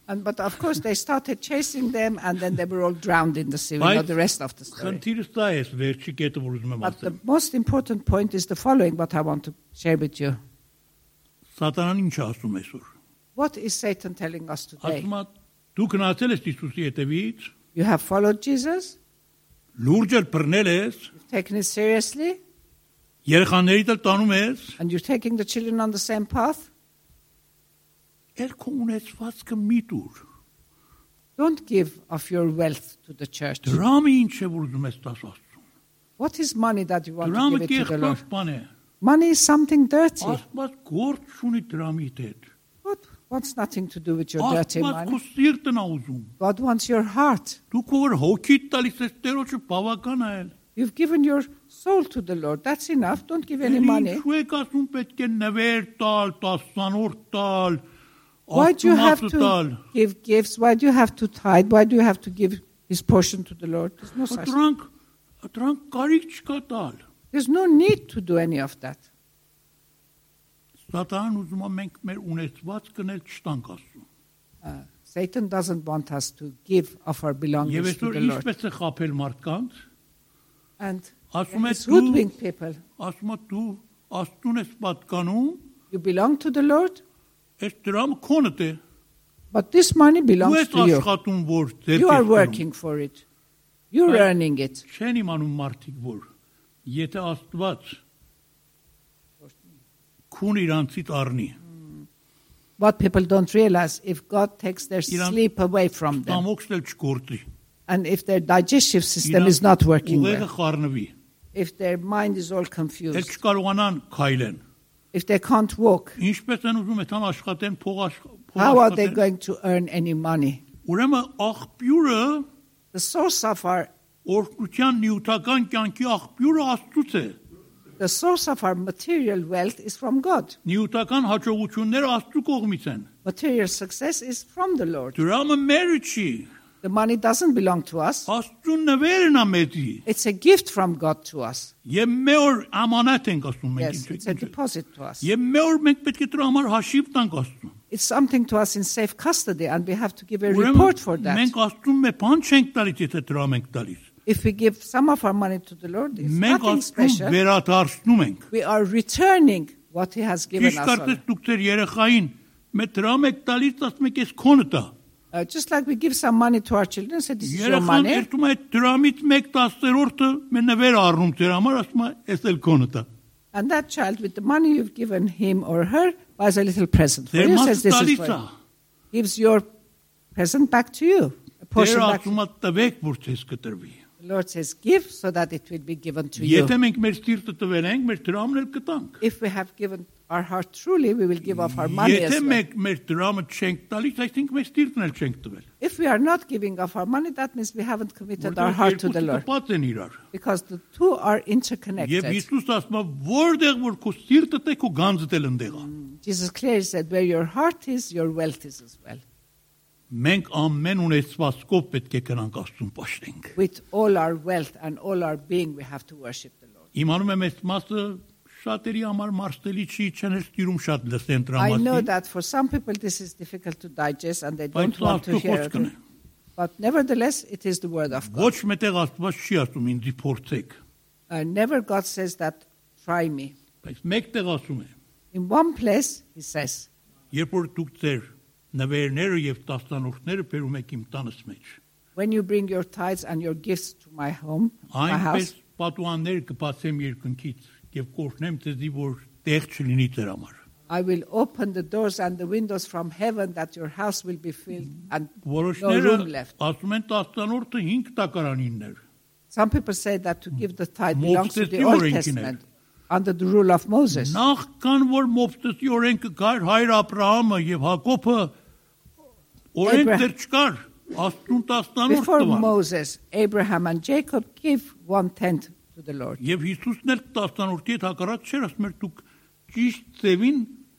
But of course, they started chasing them, and then they were all drowned in the sea. We know the rest of the story.
Խնդիրը դա է, վերջի կետը որ ուզում եմ
But the
ասել։
most important point is the following, what I want to share with you.
Սատանան ինչ է ասում այսօր։
What is Satan telling us today?
Ասում է դու գնացել ես Հիսուսի հետևից,
You have followed Jesus,
լուրջ էլ բռնել ես,
you've taken it seriously,
երեխաներիդ էլ տանում ես,
and you're taking the children on the same path.
երբ ունեցվածքը մի դուր։
Don't give of your wealth to the church.
Դրամը ինչ է որ ուզում ես տաս Աստծուն։
What is money that you want to
Դրամը
give it to the Lord?
կեղտված բան է։
Money is something dirty.
Աստված գործ չունի դրամի հետ։
God wants nothing to do with your dirty
Աստված
money.
քո սիրտն է ուզում։
God wants your heart.
Դու քո որ հոգիդ տալիս ես Տերոջը բավական է այլ։
You've given your soul to the Lord. That's enough. Don't give any money.
Ինչու եք ասում պետք է նվեր տալ, 10-րդ տալ,
Why do you have
Աստծուն
to give gifts? Why do you have to tithe? Why do you have to give his portion to the Lord? There's no such thing.
Դրանք կարիք չկա տալ։
There's no need to do any of that.
Սատանան ուզում է մենք մեր ունեցվածքն էլ չտանք Աստծուն։
Satan doesn't want us to give of our
Եվ
belongings to
այսօր
the Lord.
ինչպես է խაფել մարդկանց,
And
ասում է
it's hoodwing people.
ասում է դու Աստծուն ես պատկանում,
You belong to the Lord,
այս դրամը քոնդ է։
but this money
Դու
belongs
ես
to you.
աշխատում, որ
You are
ձեռքից
working for it. You're earning it.
Չեն իմանում մարդիկ, որ եթե Աստված քուն իրանցից առնի,
What people don't realize, if God takes their
Iran-
sleep away from them,
ստամոքսն էլ չգործի։
and if their digestive system is not working
ուղեղը
well,
խառնվի,
if their mind is all
էլ
confused,
չկարողանան քայլեն։
if they can't walk,
Ինչպես են ուզում այդան աշխատեն, փող
how are they
աշխատեն։
going to earn any money?
Ուրեմն աղբյուրը
The source of our
օրհնության նյութական կյանքի աղբյուրը Աստծուց է։
the source of our material wealth is from God.
Նյութական հաջողությունները Աստծու կողմից են։
Material success is from the Lord.
Դրամը մերը չի։
The money doesn't belong to us.
Աստծուն նվերն է մեծի։
It's a gift from God to us.
Եվ մեր ամանատ ենք ասում մենք
Yes, it's a deposit to us.
Եվ մեր մենք պետք է դրա համար հաշիվ տանք Աստծուն։
It's something to us in safe custody, and we have to give a
Ուրեմն
report for that.
մենք Աստծուն մի բան չենք տալիս, եթե դրամ ենք տալիս։
If we give some of our money to the Lord, it's
Մենք
nothing
Աստծուն
special.
վերադարձնում ենք։
We are returning what He has given
Ճիշտ
us.
կարծես դուք ձեր երեխային մի դրամ եք տալիս, ասում եք ես քոնը տա։
Just like we give some money to our children, say this is your
Երեխան
money,
երթում է այդ դրամից 1/10-ը մի նվեր առնում ձեր համար, ասում է ես էլ քոնը տա։
and that child, with the money you've given him or her, buys a little present for
Ձեր
you,
մասը
says this is
տալիս
for
է։
you. Gives your present back to you, a portion
Դեր
back.
ասում է տվեք, որ ցես կտրվի։
The Lord says, give so that it will be given to you.
Եթե մենք մեր սիրտը տվենք, մեր դրամն էլ կտանք։
If we have given our heart truly, we will give off our money
Եթե
as well.
մենք մեր դրամը չենք տալիս, այսինքն մեր սիրտն էլ չենք տվել։
If we are not giving off our money, that means we haven't committed our heart to the Lord.
Կապած են իրար։
Because the two are
Եվ
interconnected.
Հիսուս ասում է, որտեղ որ քո սիրտը է, քո գանձդ էլ ընդեղ է։
Jesus clearly said, where your heart is, your wealth is as well.
Մենք ամեն ունեցվածքով պետք է գնանք Աստծուն պաշտենք։
With all our wealth and all our being, we have to worship the Lord.
Իմանում եմ այս մասը շատերի համար մարստելի չի, չեն էլ ստիրում շատ լսեն դրա
I know
մասին։
that for some people this is difficult to digest and they don't
Բայց
want to
Աստծո
hear
խոսքն է։
it. But nevertheless, it is the word of God.
Ոչ մտեղ Աստված չի ասում ինձ փորձեք,
Never God says that, try me.
բայց մեկտեղ ասում է,
In one place, He says,
երբ որ դուք ձեր նվերները եւ տասնորդները բերում եք իմ տանս մեջ,
when you bring your tithes and your gifts to my home, my
այնպես
house,
պատուհաններ կբացեմ երկնքից եւ կօրհնեմ ձեզի, որ տեղ չլինի ձեր համար։
I will open the doors and the windows from heaven that your house will be filled and no
Որոշները
room left.
ասում են տասնորդը 5 տակարանիններ։
Some people say that to give the tithe belongs to the
Մովսեսի
Old
օրենքին է։
Testament, under the rule of Moses.
Նախքան որ Մովսեսի օրենքը կար, հայր Աբրահամը եւ Հակոբը օրենք դեռ չկար, Աստծուն տասնորդ
Before
տվան։
Moses, Abraham and Jacob give 1/10 to the Lord.
Եվ Հիսուսն էլ տասնորդի հետ հակառակ չէր, ասում էր դուք ճիշտ ծևին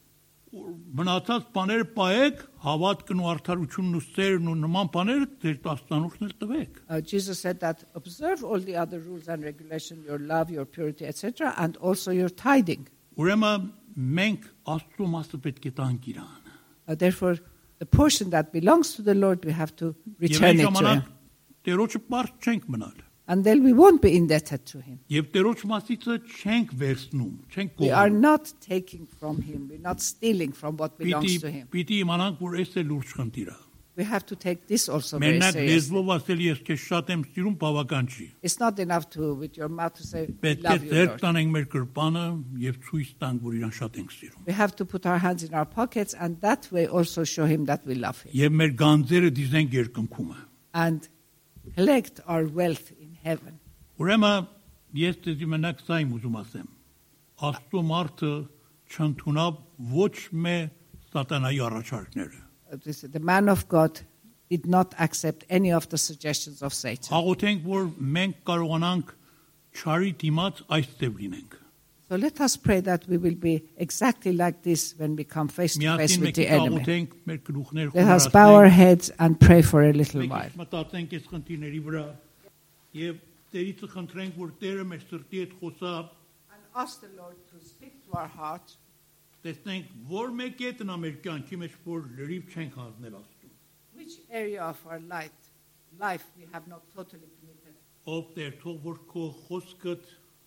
մնացած բաները պահեք, հավատքն ու արդարությունն ու սերն ու նման բաները ձեր տասնորդն էլ տվեք։
Jesus said that observe all the other rules and regulations, your love, your purity, etc., and also your tithing.
Ուրեմն մենք Աստծո մասը պետք է տանք իրան։
Therefore, the portion that belongs to the Lord, we have to
Եվ
return
այն
it to
ժամանակ
Him.
Տերոջը պարզ չենք մնալ։
And then we won't be indebted to Him.
Եվ Տերոջ մասիցը չենք վերցնում, չենք
We are
կողմում։
not taking from Him. We're not stealing from what belongs to Him.
Պիտի իմանանք, որ այս է լուրջ խնդիրը։
We have to take this also very
Մենակ
seriously.
լեզվով ասել ես քեզ շատ եմ սիրում, բավական չի։
It's not enough to, with your mouth, to say, we
Պետք է
love you,
ձեռք
Lord.
տանենք մեր կրպանը եւ ցույց տանք, որ իրան շատ ենք սիրում։
We have to put our hands in our pockets and that way also show Him that we love Him.
Եվ մեր գանձերը դիզենք երկնքումը։
And collect our wealth in heaven.
Ուրեմն ես դեզի մենակ սա եմ ուզում ասեմ։ Աստծո մարդը չընդունավ ոչ մե սատանայի առաջարկները։
The man of God did not accept any of the suggestions of Satan.
Աղոթենք, որ մենք կարողանանք չարի դիմաց այս ձև լինենք։
So let us pray that we will be exactly like this when we come face to face
Միասին
with
մենք
the enemy.
աղոթենք, մեր գլուխները
Let us bow our heads and pray for a little while.
Մենք մտածենք այս խնդիրների վրա եւ Տերից խնդրենք, որ Տերը մեր սրտի հետ խոսա,
And ask the Lord to speak to our heart.
տեսնենք, որ մեկ է տնա մեր կյանքի մեջ, որ լրիվ չենք հանձնել Աստծուն։
Which area of our life we have not totally committed.
Ով Տեր, թող որ քո խոսքդ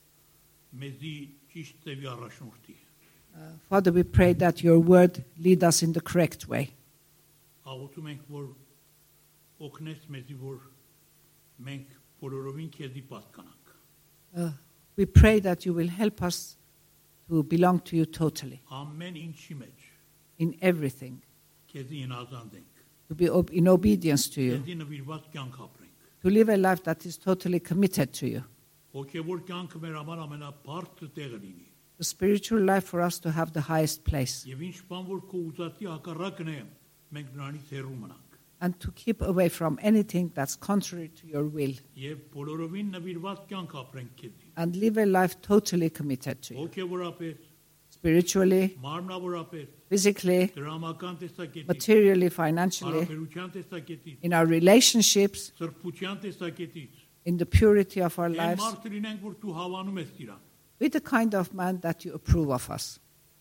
մեզի ճիշտ ձևի առաջնորդի։
Father, we pray that your word lead us in the correct way.
Աղոթում ենք, որ օգնես մեզի, որ մենք բոլորովին քեզի պատկանանք։
We pray that you will help us to belong to you totally,
Ամեն ինչի մեջ
in everything,
քեզի հնազանդենք,
to be in obedience to you,
քեզի նվիրված կյանք ապրենք։
to live a life that is totally committed to you.
Հոգևոր կյանքը մեր համար ամենաբարձր տեղը լինի։
The spiritual life for us to have the highest place,
Եվ ինչ բան որ քո ուզածի հակառակն է, մենք նրանից հեռու մնանք։
and to keep away from anything that's contrary to your will,
Եվ բոլորովին նվիրված կյանք ապրենք քեզի։
and live a life totally committed to you,
Հոգևորապես,
spiritually,
մարմնավորապես,
physically,
դրամական տեսակետից,
materially, financially,
հարաբերության տեսակետից,
in our relationships,
սրբության տեսակետից,
in the purity of our
այն
lives,
մարդը լինենք, որ դու հավանում ես իրան։
with the kind of man that you approve of us.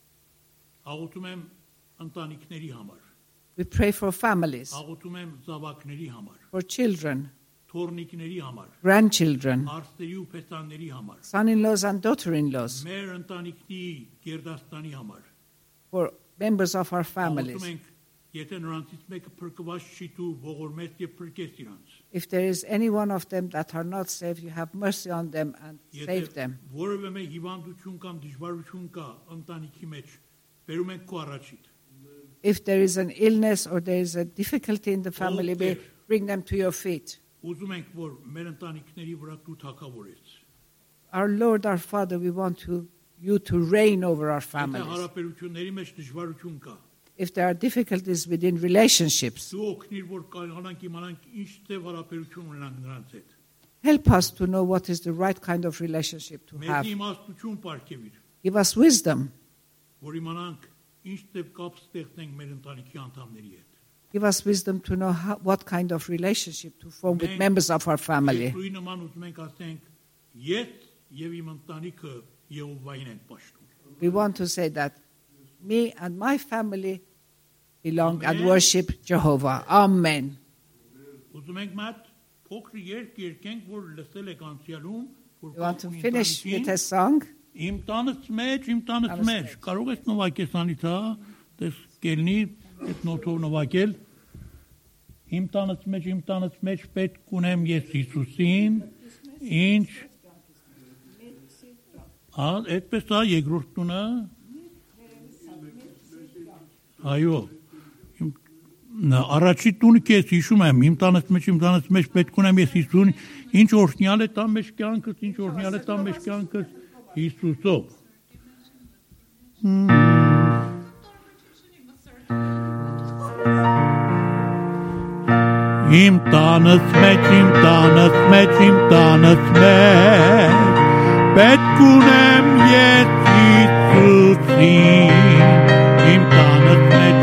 Աղոթում եմ ընտանիքների համար,
We pray for families,
աղոթում եմ զավակների համար,
for children,
թորնիկների համար,
grandchildren,
արստերի ու փեստանների համար,
son-in-laws and daughter-in-laws,
մեր ընտանիքի գերդաստանի համար։
for members of our
Աղոթում
families.
ենք, եթե նրանցից մեկը փրկված չի, դու ողորմես եւ փրկես իրանց։
If there is any one of them that are not saved, you have mercy on them and save them.
Որևէ մեկ հիվանդություն կամ դժվարություն կա ընտանիքի մեջ, բերում ենք քո առաջիդ։
If there is an illness or there is a difficulty in the family, we bring them to your feet.
Ուզում ենք, որ մեր ընտանիքների վրա դու թակավորես։
Our Lord, our Father, we want you to reign over our
Եթե
families.
հարաբերությունների մեջ դժվարություն կա,
If there are difficulties within relationships,
դու օգնիր, որ կարողանանք իմանանք ինչ ձև հարաբերություն ունենանք նրանց հետ։
help us to know what is the right kind of relationship to have.
Մեզ իմաստություն ապարգևիր,
Give us wisdom.
որ իմանանք ինչ ձև կապ ստեղծենք մեր ընտանիքի անդամների հետ։
Give us wisdom to know what kind of relationship to form with members of our family.
Եվ նման ուզում ենք ասենք, ես եւ իմ ընտանիքը Եհովային ենք պաշտում։
We want to say that me and my family belong and worship Jehovah. Amen.
Ուզում ենք մատ փոքր երկ երկենք, որ լսել եք անցյալում, որ
We want to finish with a song.
Իմ տանից մեջ, կարող ես նվագես անիթա, դες կելնի, այդ նոթով նվագել։ Իմ տանից մեջ պետք ունեմ ես Հիսուսին, ինչ, այդպես է երկրորդ տունը, այո, առաջի տունը կես հիշում եմ, իմ տանից մեջ պետք ունեմ ես Հիսուսին, ինչ օրհնյալ է տան մեջ կյանքս, Հիսուսով։ Իմ տանից մեջ, պետք ունեմ ես Հիսուսին, իմ տանից մեջ,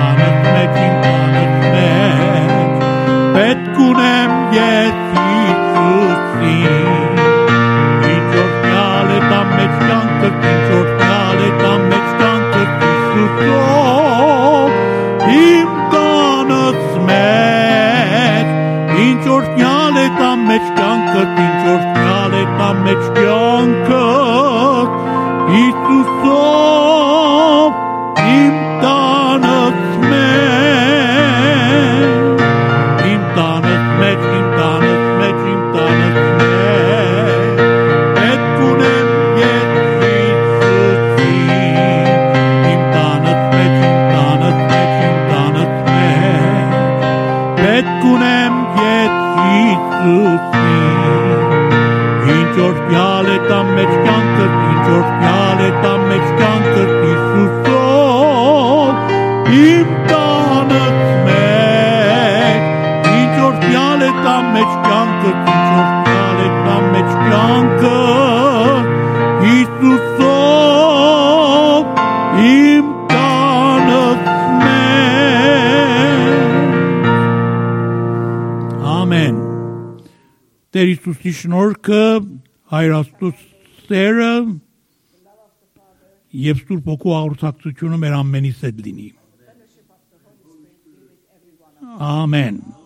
պետք ունեմ ես Հիսուսին, ինչ օրհնյալ է տան մեջ կյանքս, Հիսուսով, իմ տան Հիսուսին ինչ որ տյալ է տամ մեջ կյանքդ ինչ որ տյալ է տամ մեջ կյանքդ Հիսուսով իմ տանդ մեջ ինչ որ տյալ է տամ մեջ կյանքդ ինչ որ տյալ է տամ մեջ կյանքդ Հիսուսով իմ տանդ Ամեն Տեր Հիսուսի շնորհքը, Հայր Աստծո սերը եւ Սուրբ Հոգու աղոթակցությունը մեր ամենիս հետ լինի։ Ամեն։